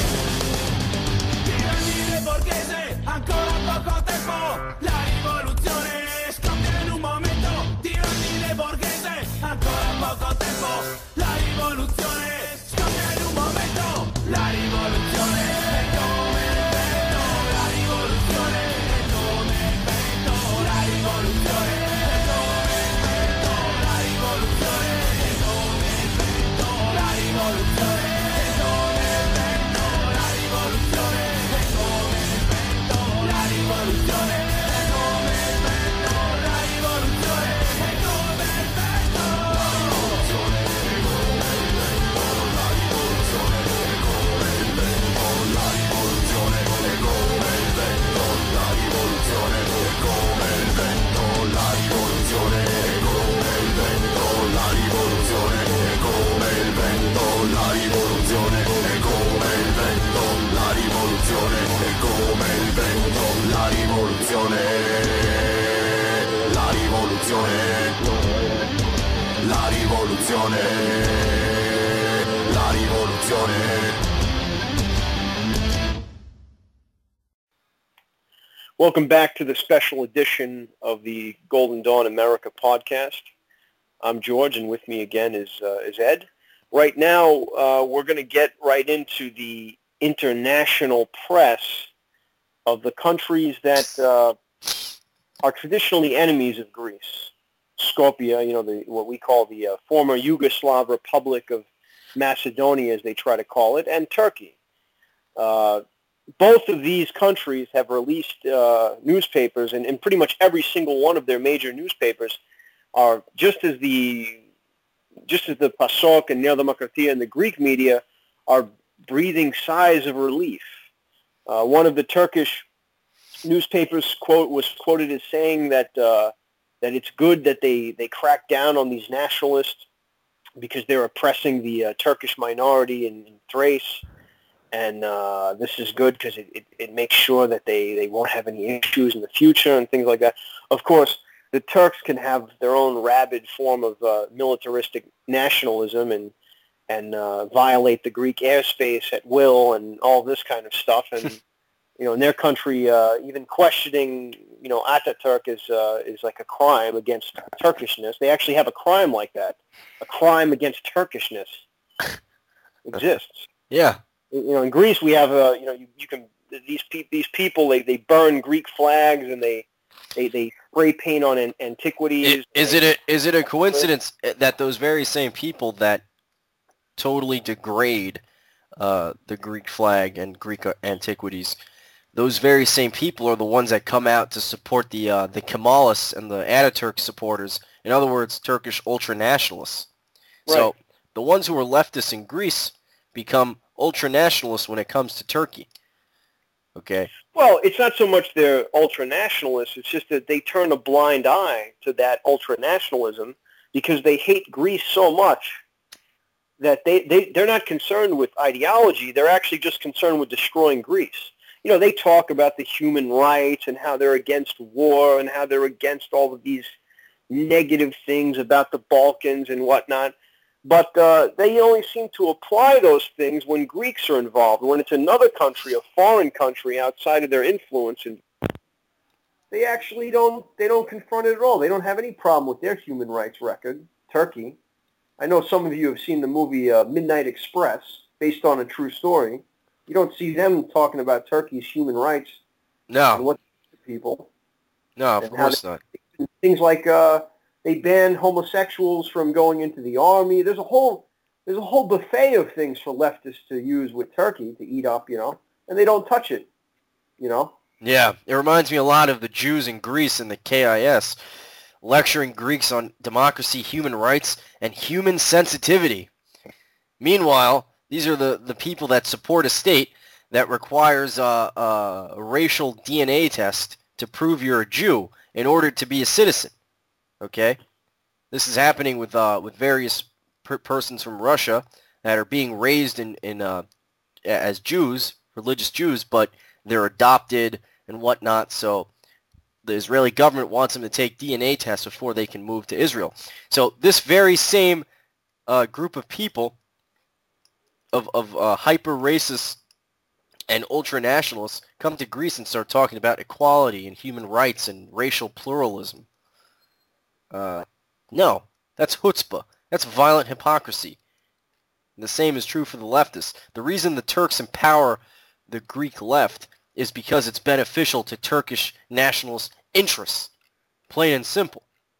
Piramide borghese, ancora poco tempo, la rivoluzione scoppia in un momento, tirannide borghese, ancora poco tempo, la rivoluzione scoppia in un momento, la rivoluzione è come il vento, la rivoluzione è come il vento, la rivoluzione è come il vento, la rivoluzione è come il vento, la rivoluzione è come il vento, la rivoluzione è come il vento, la rivoluzione è come il vento, la rivoluzione è come il vento, la rivoluzione. Welcome back to the special edition of the Golden Dawn America podcast. I'm George, and with me again is Ed. Right now, we're going to get right into the international press of the countries that are traditionally enemies of Greece. Skopje, what we call the former Yugoslav Republic of Macedonia, as they try to call it, and Turkey. Both of these countries have released newspapers, and pretty much every single one of their major newspapers are just as the PASOK and Nea Demokratia and the Greek media are breathing sighs of relief. One of the Turkish newspapers was quoted as saying that it's good that they crack down on these nationalists because they're oppressing the Turkish minority in Thrace, and this is good because it makes sure that they won't have any issues in the future and things like that. Of course, the Turks can have their own rabid form of militaristic nationalism and violate the Greek airspace at will and all this kind of stuff. And in their country, even questioning Ataturk is like a crime against Turkishness. They actually have a crime like that. A crime against Turkishness exists. Yeah. In Greece, we have these people they burn Greek flags and they spray paint on antiquities. Is it a coincidence that those very same people that totally degrade the Greek flag and Greek antiquities, those very same people are the ones that come out to support the Kemalists and the Ataturk supporters? In other words, Turkish ultranationalists. Right. So the ones who are leftists in Greece become ultranationalists when it comes to Turkey. Okay. Well, it's not so much they're ultranationalists. It's just that they turn a blind eye to that ultranationalism because they hate Greece so much that they're not concerned with ideology. They're actually just concerned with destroying Greece. They talk about the human rights and how they're against war and how they're against all of these negative things about the Balkans and whatnot. But they only seem to apply those things when Greeks are involved. When it's another country, a foreign country outside of their influence, and they actually don't confront it at all. They don't have any problem with their human rights record. Turkey. I know some of you have seen the movie Midnight Express, based on a true story. You don't see them talking about Turkey's human rights. No. And what people. No, of course not. Things like they ban homosexuals from going into the army. There's a whole buffet of things for leftists to use with Turkey to eat up, and they don't touch it, Yeah, it reminds me a lot of the Jews in Greece and the KIS lecturing Greeks on democracy, human rights, and human sensitivity. Meanwhile, these are the people that support a state that requires a racial DNA test to prove you're a Jew in order to be a citizen. Okay? This is happening with various persons from Russia that are being raised as Jews, religious Jews, but they're adopted and whatnot, so the Israeli government wants them to take DNA tests before they can move to Israel. So this very same group of people, of hyper-racists and ultra-nationalists, come to Greece and start talking about equality and human rights and racial pluralism. No, that's chutzpah. That's violent hypocrisy. And the same is true for the leftists. The reason the Turks empower the Greek left is because it's beneficial to Turkish nationalist interests. Plain and simple.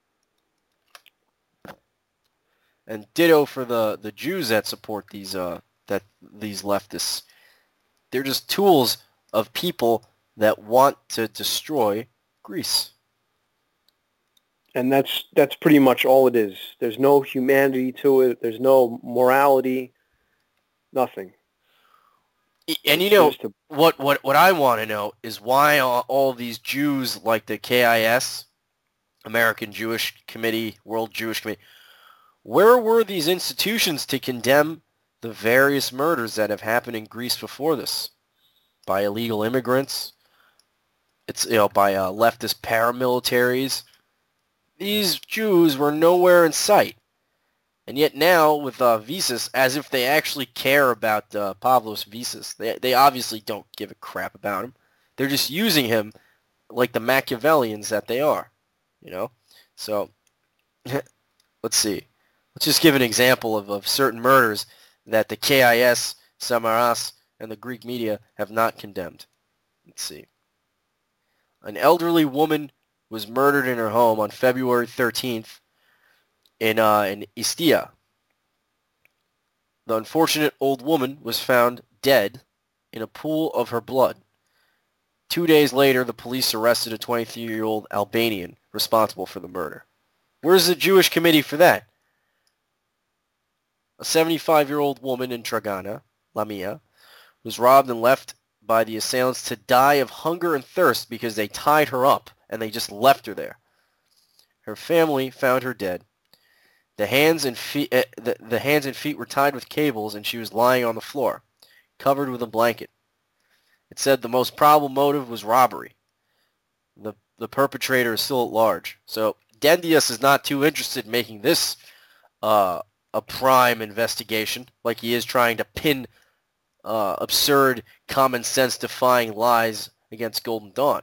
And ditto for the Jews that support these leftists. They're just tools of people that want to destroy Greece. And that's pretty much all it is. There's no humanity to it. There's no morality. Nothing. And what I want to know is why all these Jews like the KIS, American Jewish Committee, World Jewish Committee, where were these institutions to condemn the various murders that have happened in Greece before this? By illegal immigrants? It's by leftist paramilitaries. These Jews were nowhere in sight. And yet now, with Visas, as if they actually care about Pavlos Visas, they obviously don't give a crap about him. They're just using him like the Machiavellians that they are, So, let's see. Let's just give an example of certain murders that the KIS, Samaras, and the Greek media have not condemned. Let's see. An elderly woman was murdered in her home on February 13th in Istia. The unfortunate old woman was found dead in a pool of her blood. 2 days later, the police arrested a 23-year-old Albanian responsible for the murder. Where's the Jewish committee for that? A 75-year-old woman in Tragana, Lamia, was robbed and left by the assailants to die of hunger and thirst because they tied her up and they just left her there. Her family found her dead. The hands and feet were tied with cables, and she was lying on the floor, covered with a blanket. It said the most probable motive was robbery. The perpetrator is still at large. So Dendias is not too interested in making this a prime investigation, like he is trying to pin absurd, common sense defying lies against Golden Dawn.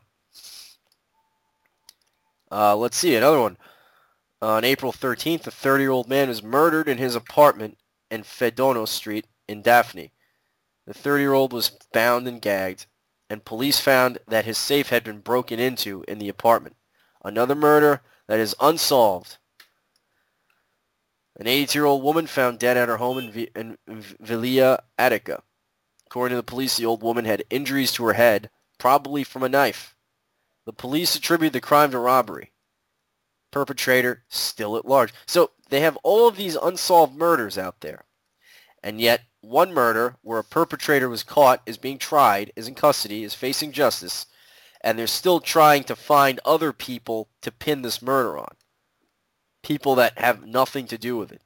Let's see, another one. On April 13th, a 30-year-old man was murdered in his apartment in Fedono Street in Daphne. The 30-year-old was bound and gagged, and police found that his safe had been broken into in the apartment. Another murder that is unsolved. An 82-year-old woman found dead at her home in Vilia Attica. According to the police, the old woman had injuries to her head, probably from a knife. The police attribute the crime to robbery. Perpetrator still at large. So they have all of these unsolved murders out there. And yet, one murder where a perpetrator was caught, is being tried, is in custody, is facing justice, and they're still trying to find other people to pin this murder on. People that have nothing to do with it.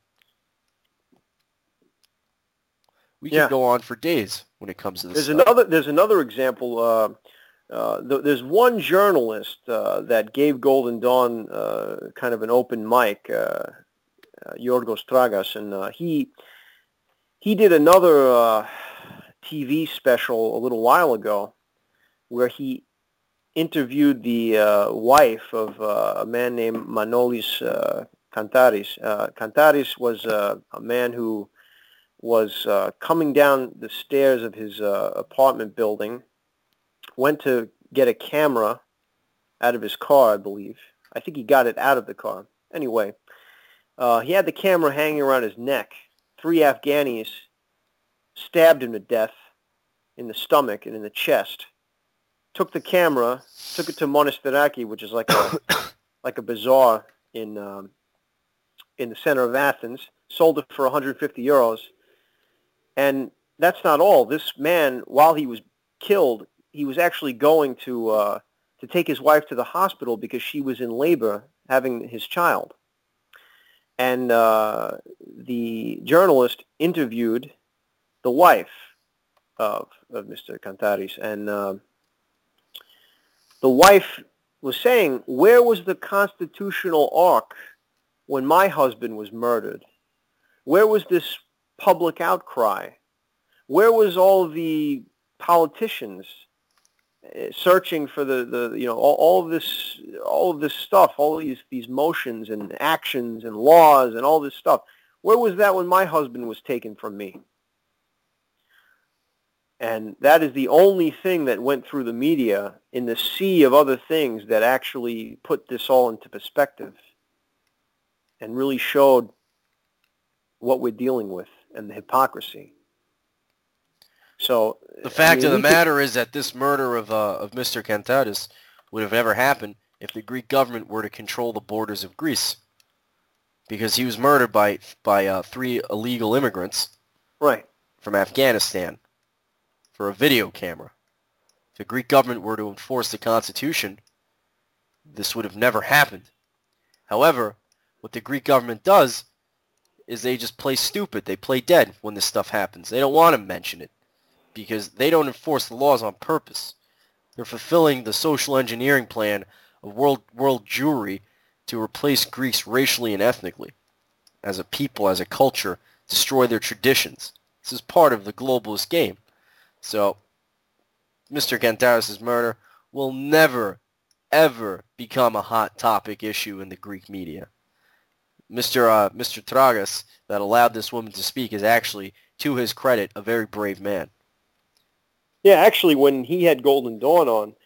We can go on for days when it comes to this stuff. There's another example. There's one journalist that gave Golden Dawn kind of an open mic, Yorgos Tragas, and he did another TV special a little while ago where he interviewed the wife of a man named Manolis Kantaris. Kantaris was a man who was coming down the stairs of his apartment building, went to get a camera out of his car, I believe. I think he got it out of the car. Anyway, he had the camera hanging around his neck. 3 Afghanis stabbed him to death in the stomach and in the chest. Took the camera, took it to Monastiraki, which is like a bazaar in the center of Athens. Sold it for 150 euros. And that's not all. This man, while he was killed, he was actually going to take his wife to the hospital because she was in labor having his child. And the journalist interviewed the wife of Mr. Kantaris, and the wife was saying, where was the constitutional arc when my husband was murdered? Where was this public outcry? Where was all the politicians searching for all of this stuff, all these motions and actions and laws and all this stuff? Where was that when my husband was taken from me? And that is the only thing that went through the media in the sea of other things that actually put this all into perspective and really showed what we're dealing with and the hypocrisy. So the fact of the matter is that this murder of Mr. Kantaris would have never happened if the Greek government were to control the borders of Greece, because he was murdered by 3 illegal immigrants, right, from Afghanistan for a video camera. If the Greek government were to enforce the Constitution, this would have never happened. However, what the Greek government does is they just play stupid. They play dead when this stuff happens. They don't want to mention it because they don't enforce the laws on purpose. They're fulfilling the social engineering plan of world Jewry to replace Greeks racially and ethnically, as a people, as a culture, destroy their traditions. This is part of the globalist game. So, Mr. Kantaris' murder will never, ever become a hot topic issue in the Greek media. Mr. Tragas, that allowed this woman to speak, is actually, to his credit, a very brave man. Yeah, actually, when he had Golden Dawn on,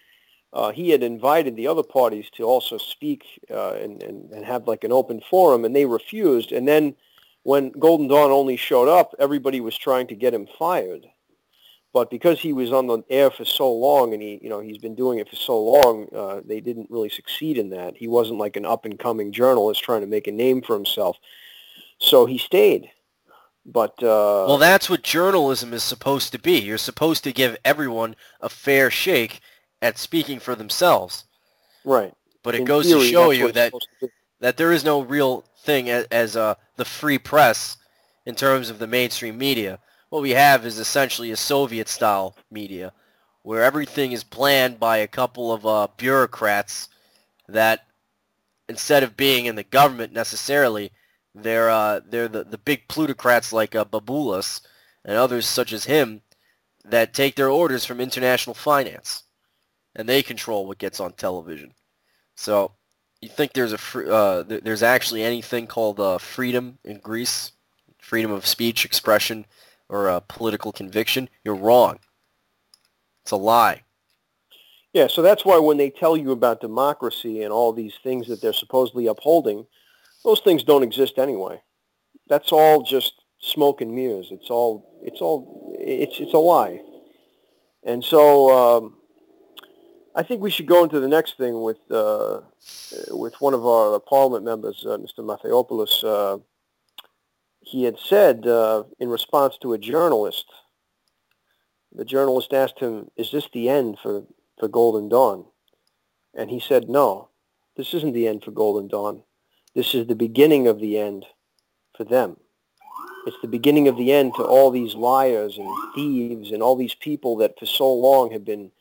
he had invited the other parties to also speak and have like an open forum, and they refused. And then when Golden Dawn only showed up, everybody was trying to get him fired. But because he was on the air for so long, and he's been doing it for so long, they didn't really succeed in that. He wasn't like an up-and-coming journalist trying to make a name for himself. So he stayed. But well, that's what journalism is supposed to be. You're supposed to give everyone a fair shake at speaking for themselves. Right. But it In goes theory, to show that's you what it's supposed to do. that there is no real thing as the free press in terms of the mainstream media. What we have is essentially a Soviet-style media where everything is planned by a couple of bureaucrats that, instead of being in the government necessarily, they're the big plutocrats like Babulas and others such as him that take their orders from international finance, and they control what gets on television. So, you think there's there's actually anything called freedom in Greece, freedom of speech, expression, or political conviction? You're wrong. It's a lie. Yeah, so that's why when they tell you about democracy and all these things that they're supposedly upholding, those things don't exist anyway. That's all just smoke and mirrors. It's a lie. And so I think we should go into the next thing with one of our Parliament members, Mr. Matheopoulos. He had said in response to a journalist, the journalist asked him, "Is this the end for Golden Dawn?" And he said, "No, this isn't the end for Golden Dawn. This is the beginning of the end for them. It's the beginning of the end to all these liars and thieves and all these people that for so long have been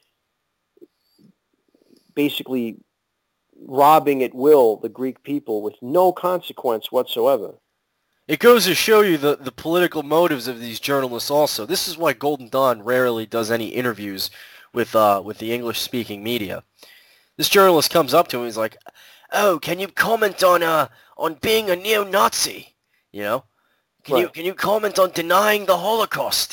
basically robbing at will the Greek people with no consequence whatsoever." It goes to show you the political motives of these journalists also. This is why Golden Dawn rarely does any interviews with the English-speaking media. This journalist comes up to him and he's like, "Oh, can you comment on being a neo-Nazi? You know? Can you comment on denying the Holocaust?"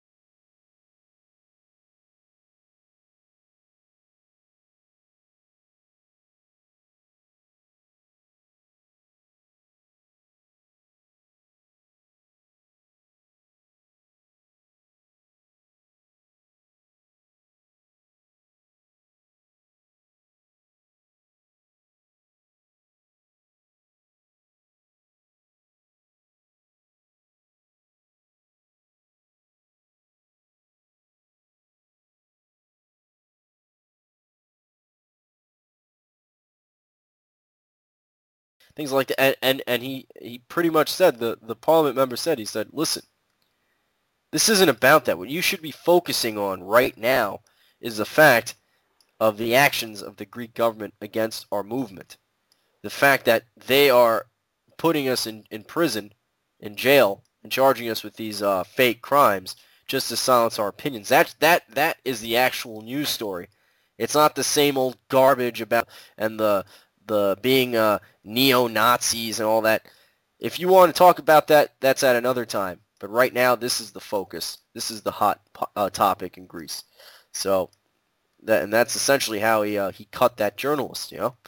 Things like that. And he pretty much said, the Parliament member said, he said, "Listen, this isn't about that. What you should be focusing on right now is the fact of the actions of the Greek government against our movement. The fact that they are putting us in prison, in jail, and charging us with these fake crimes just to silence our opinions. That is the actual news story. It's not the same old garbage about and the being neo-Nazis and all that. If you want to talk about that, that's at another time. But right now, this is the focus. This is the hot topic in Greece. So, that's essentially how he cut that journalist. You know,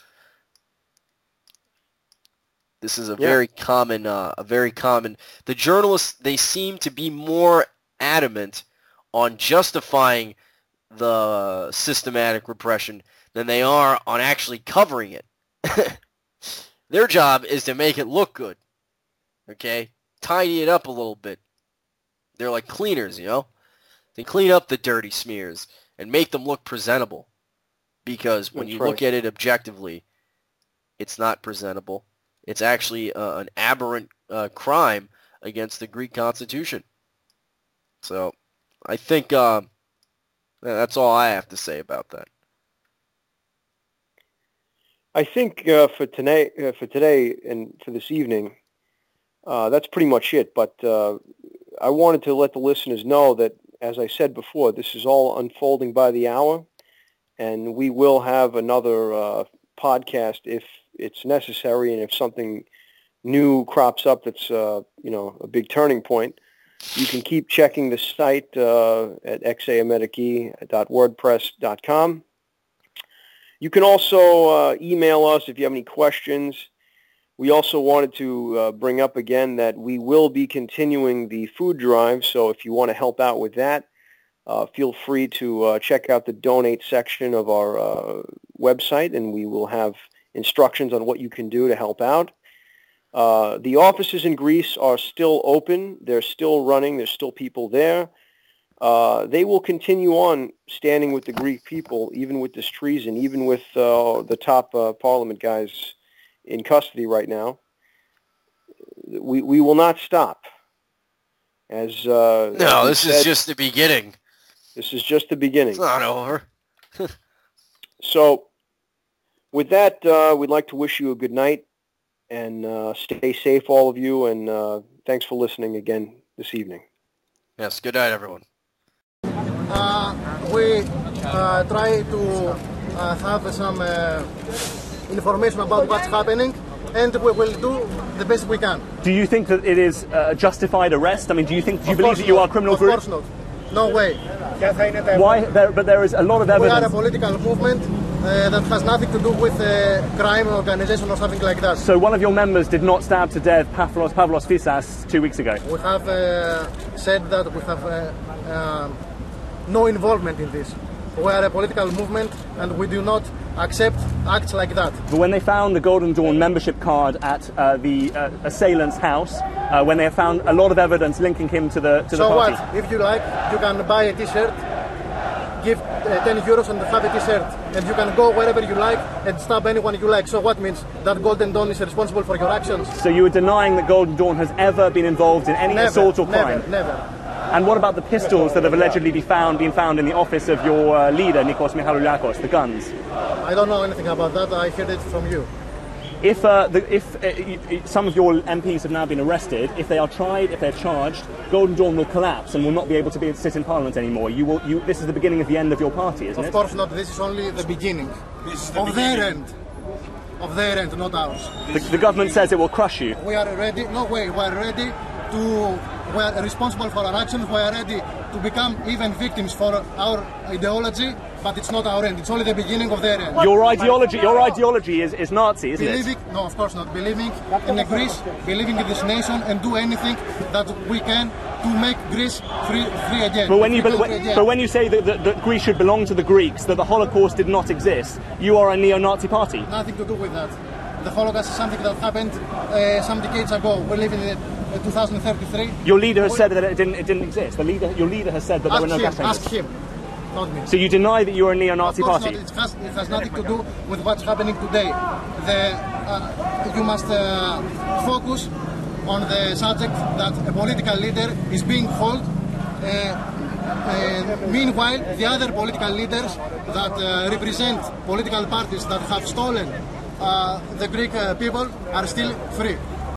this is a very common. The journalists, they seem to be more adamant on justifying the systematic repression than they are on actually covering it. Their job is to make it look good. Okay? Tidy it up a little bit. They're like cleaners, you know? They clean up the dirty smears and make them look presentable. Because when you look at it objectively, it's not presentable. It's actually an aberrant crime against the Greek Constitution. So, I think that's all I have to say about that. I think for today and for this evening, that's pretty much it. But I wanted to let the listeners know that, as I said before, this is all unfolding by the hour, and we will have another podcast if it's necessary, and if something new crops up that's a big turning point. You can keep checking the site at xamedici.wordpress.com. You can also email us if you have any questions. We also wanted to bring up again that we will be continuing the food drive, so if you want to help out with that, feel free to check out the donate section of our website, and we will have instructions on what you can do to help out. The offices in Greece are still open. They're still running. There's still people there. They will continue on standing with the Greek people, even with this treason, even with the top parliament guys in custody right now. We will not stop. As no, this is just the beginning. This is just the beginning. It's not over. So, with that, we'd like to wish you a good night, and stay safe, all of you, and thanks for listening again this evening. Yes, good night, everyone. We try to have some information about what's happening, and we will do the best we can. Do you think that it is a justified arrest? I mean, do you believe that you are a criminal group? Of course not. No way. Why? But there is a lot of evidence. We are a political movement that has nothing to do with crime organization or something like that. So one of your members did not stab to death Pavlos Fissas 2 weeks ago? We have said that we have no involvement in this. We are a political movement and we do not accept acts like that. But when they found the Golden Dawn membership card at the assailant's house, when they found a lot of evidence linking him to the party. So what? If you like, you can buy a t-shirt, give 10 euros and have a t-shirt, and you can go wherever you like and stab anyone you like. So what means that Golden Dawn is responsible for your actions? So you are denying that Golden Dawn has ever been involved in any assault or crime? Never. And what about the pistols that have allegedly been found in the office of your leader, Nikos Michalouliakos, the guns? I don't know anything about that. I heard it from you. If some of your MPs have now been arrested, if they are tried, if they're charged, Golden Dawn will collapse and will not be able to sit in Parliament anymore. This is the beginning of the end of your party, isn't it? Of course not. This is only the beginning of their end. Of their end, not ours. The government says it will crush you. We are ready. No way. We are ready to. We are responsible for our actions. We are ready to become even victims for our ideology, but it's not our end. It's only the beginning of their end. Your ideology is Nazi, isn't it? No, of course not. Believing in Greece, believing in this nation, and do anything that we can to make Greece free again. But when you say that Greece should belong to the Greeks, that the Holocaust did not exist, you are a neo-Nazi party. Nothing to do with that. The Holocaust is something that happened some decades ago. We live in 2033. Your leader has said that it didn't exist. Your leader has said that there were no gas chambers. Ask him, not me. So you deny that you are a neo-Nazi party? Not. It has nothing to do with what's happening today. You must focus on the subject that a political leader is being held. Meanwhile, the other political leaders that represent political parties that have stolen the Greek people are still free.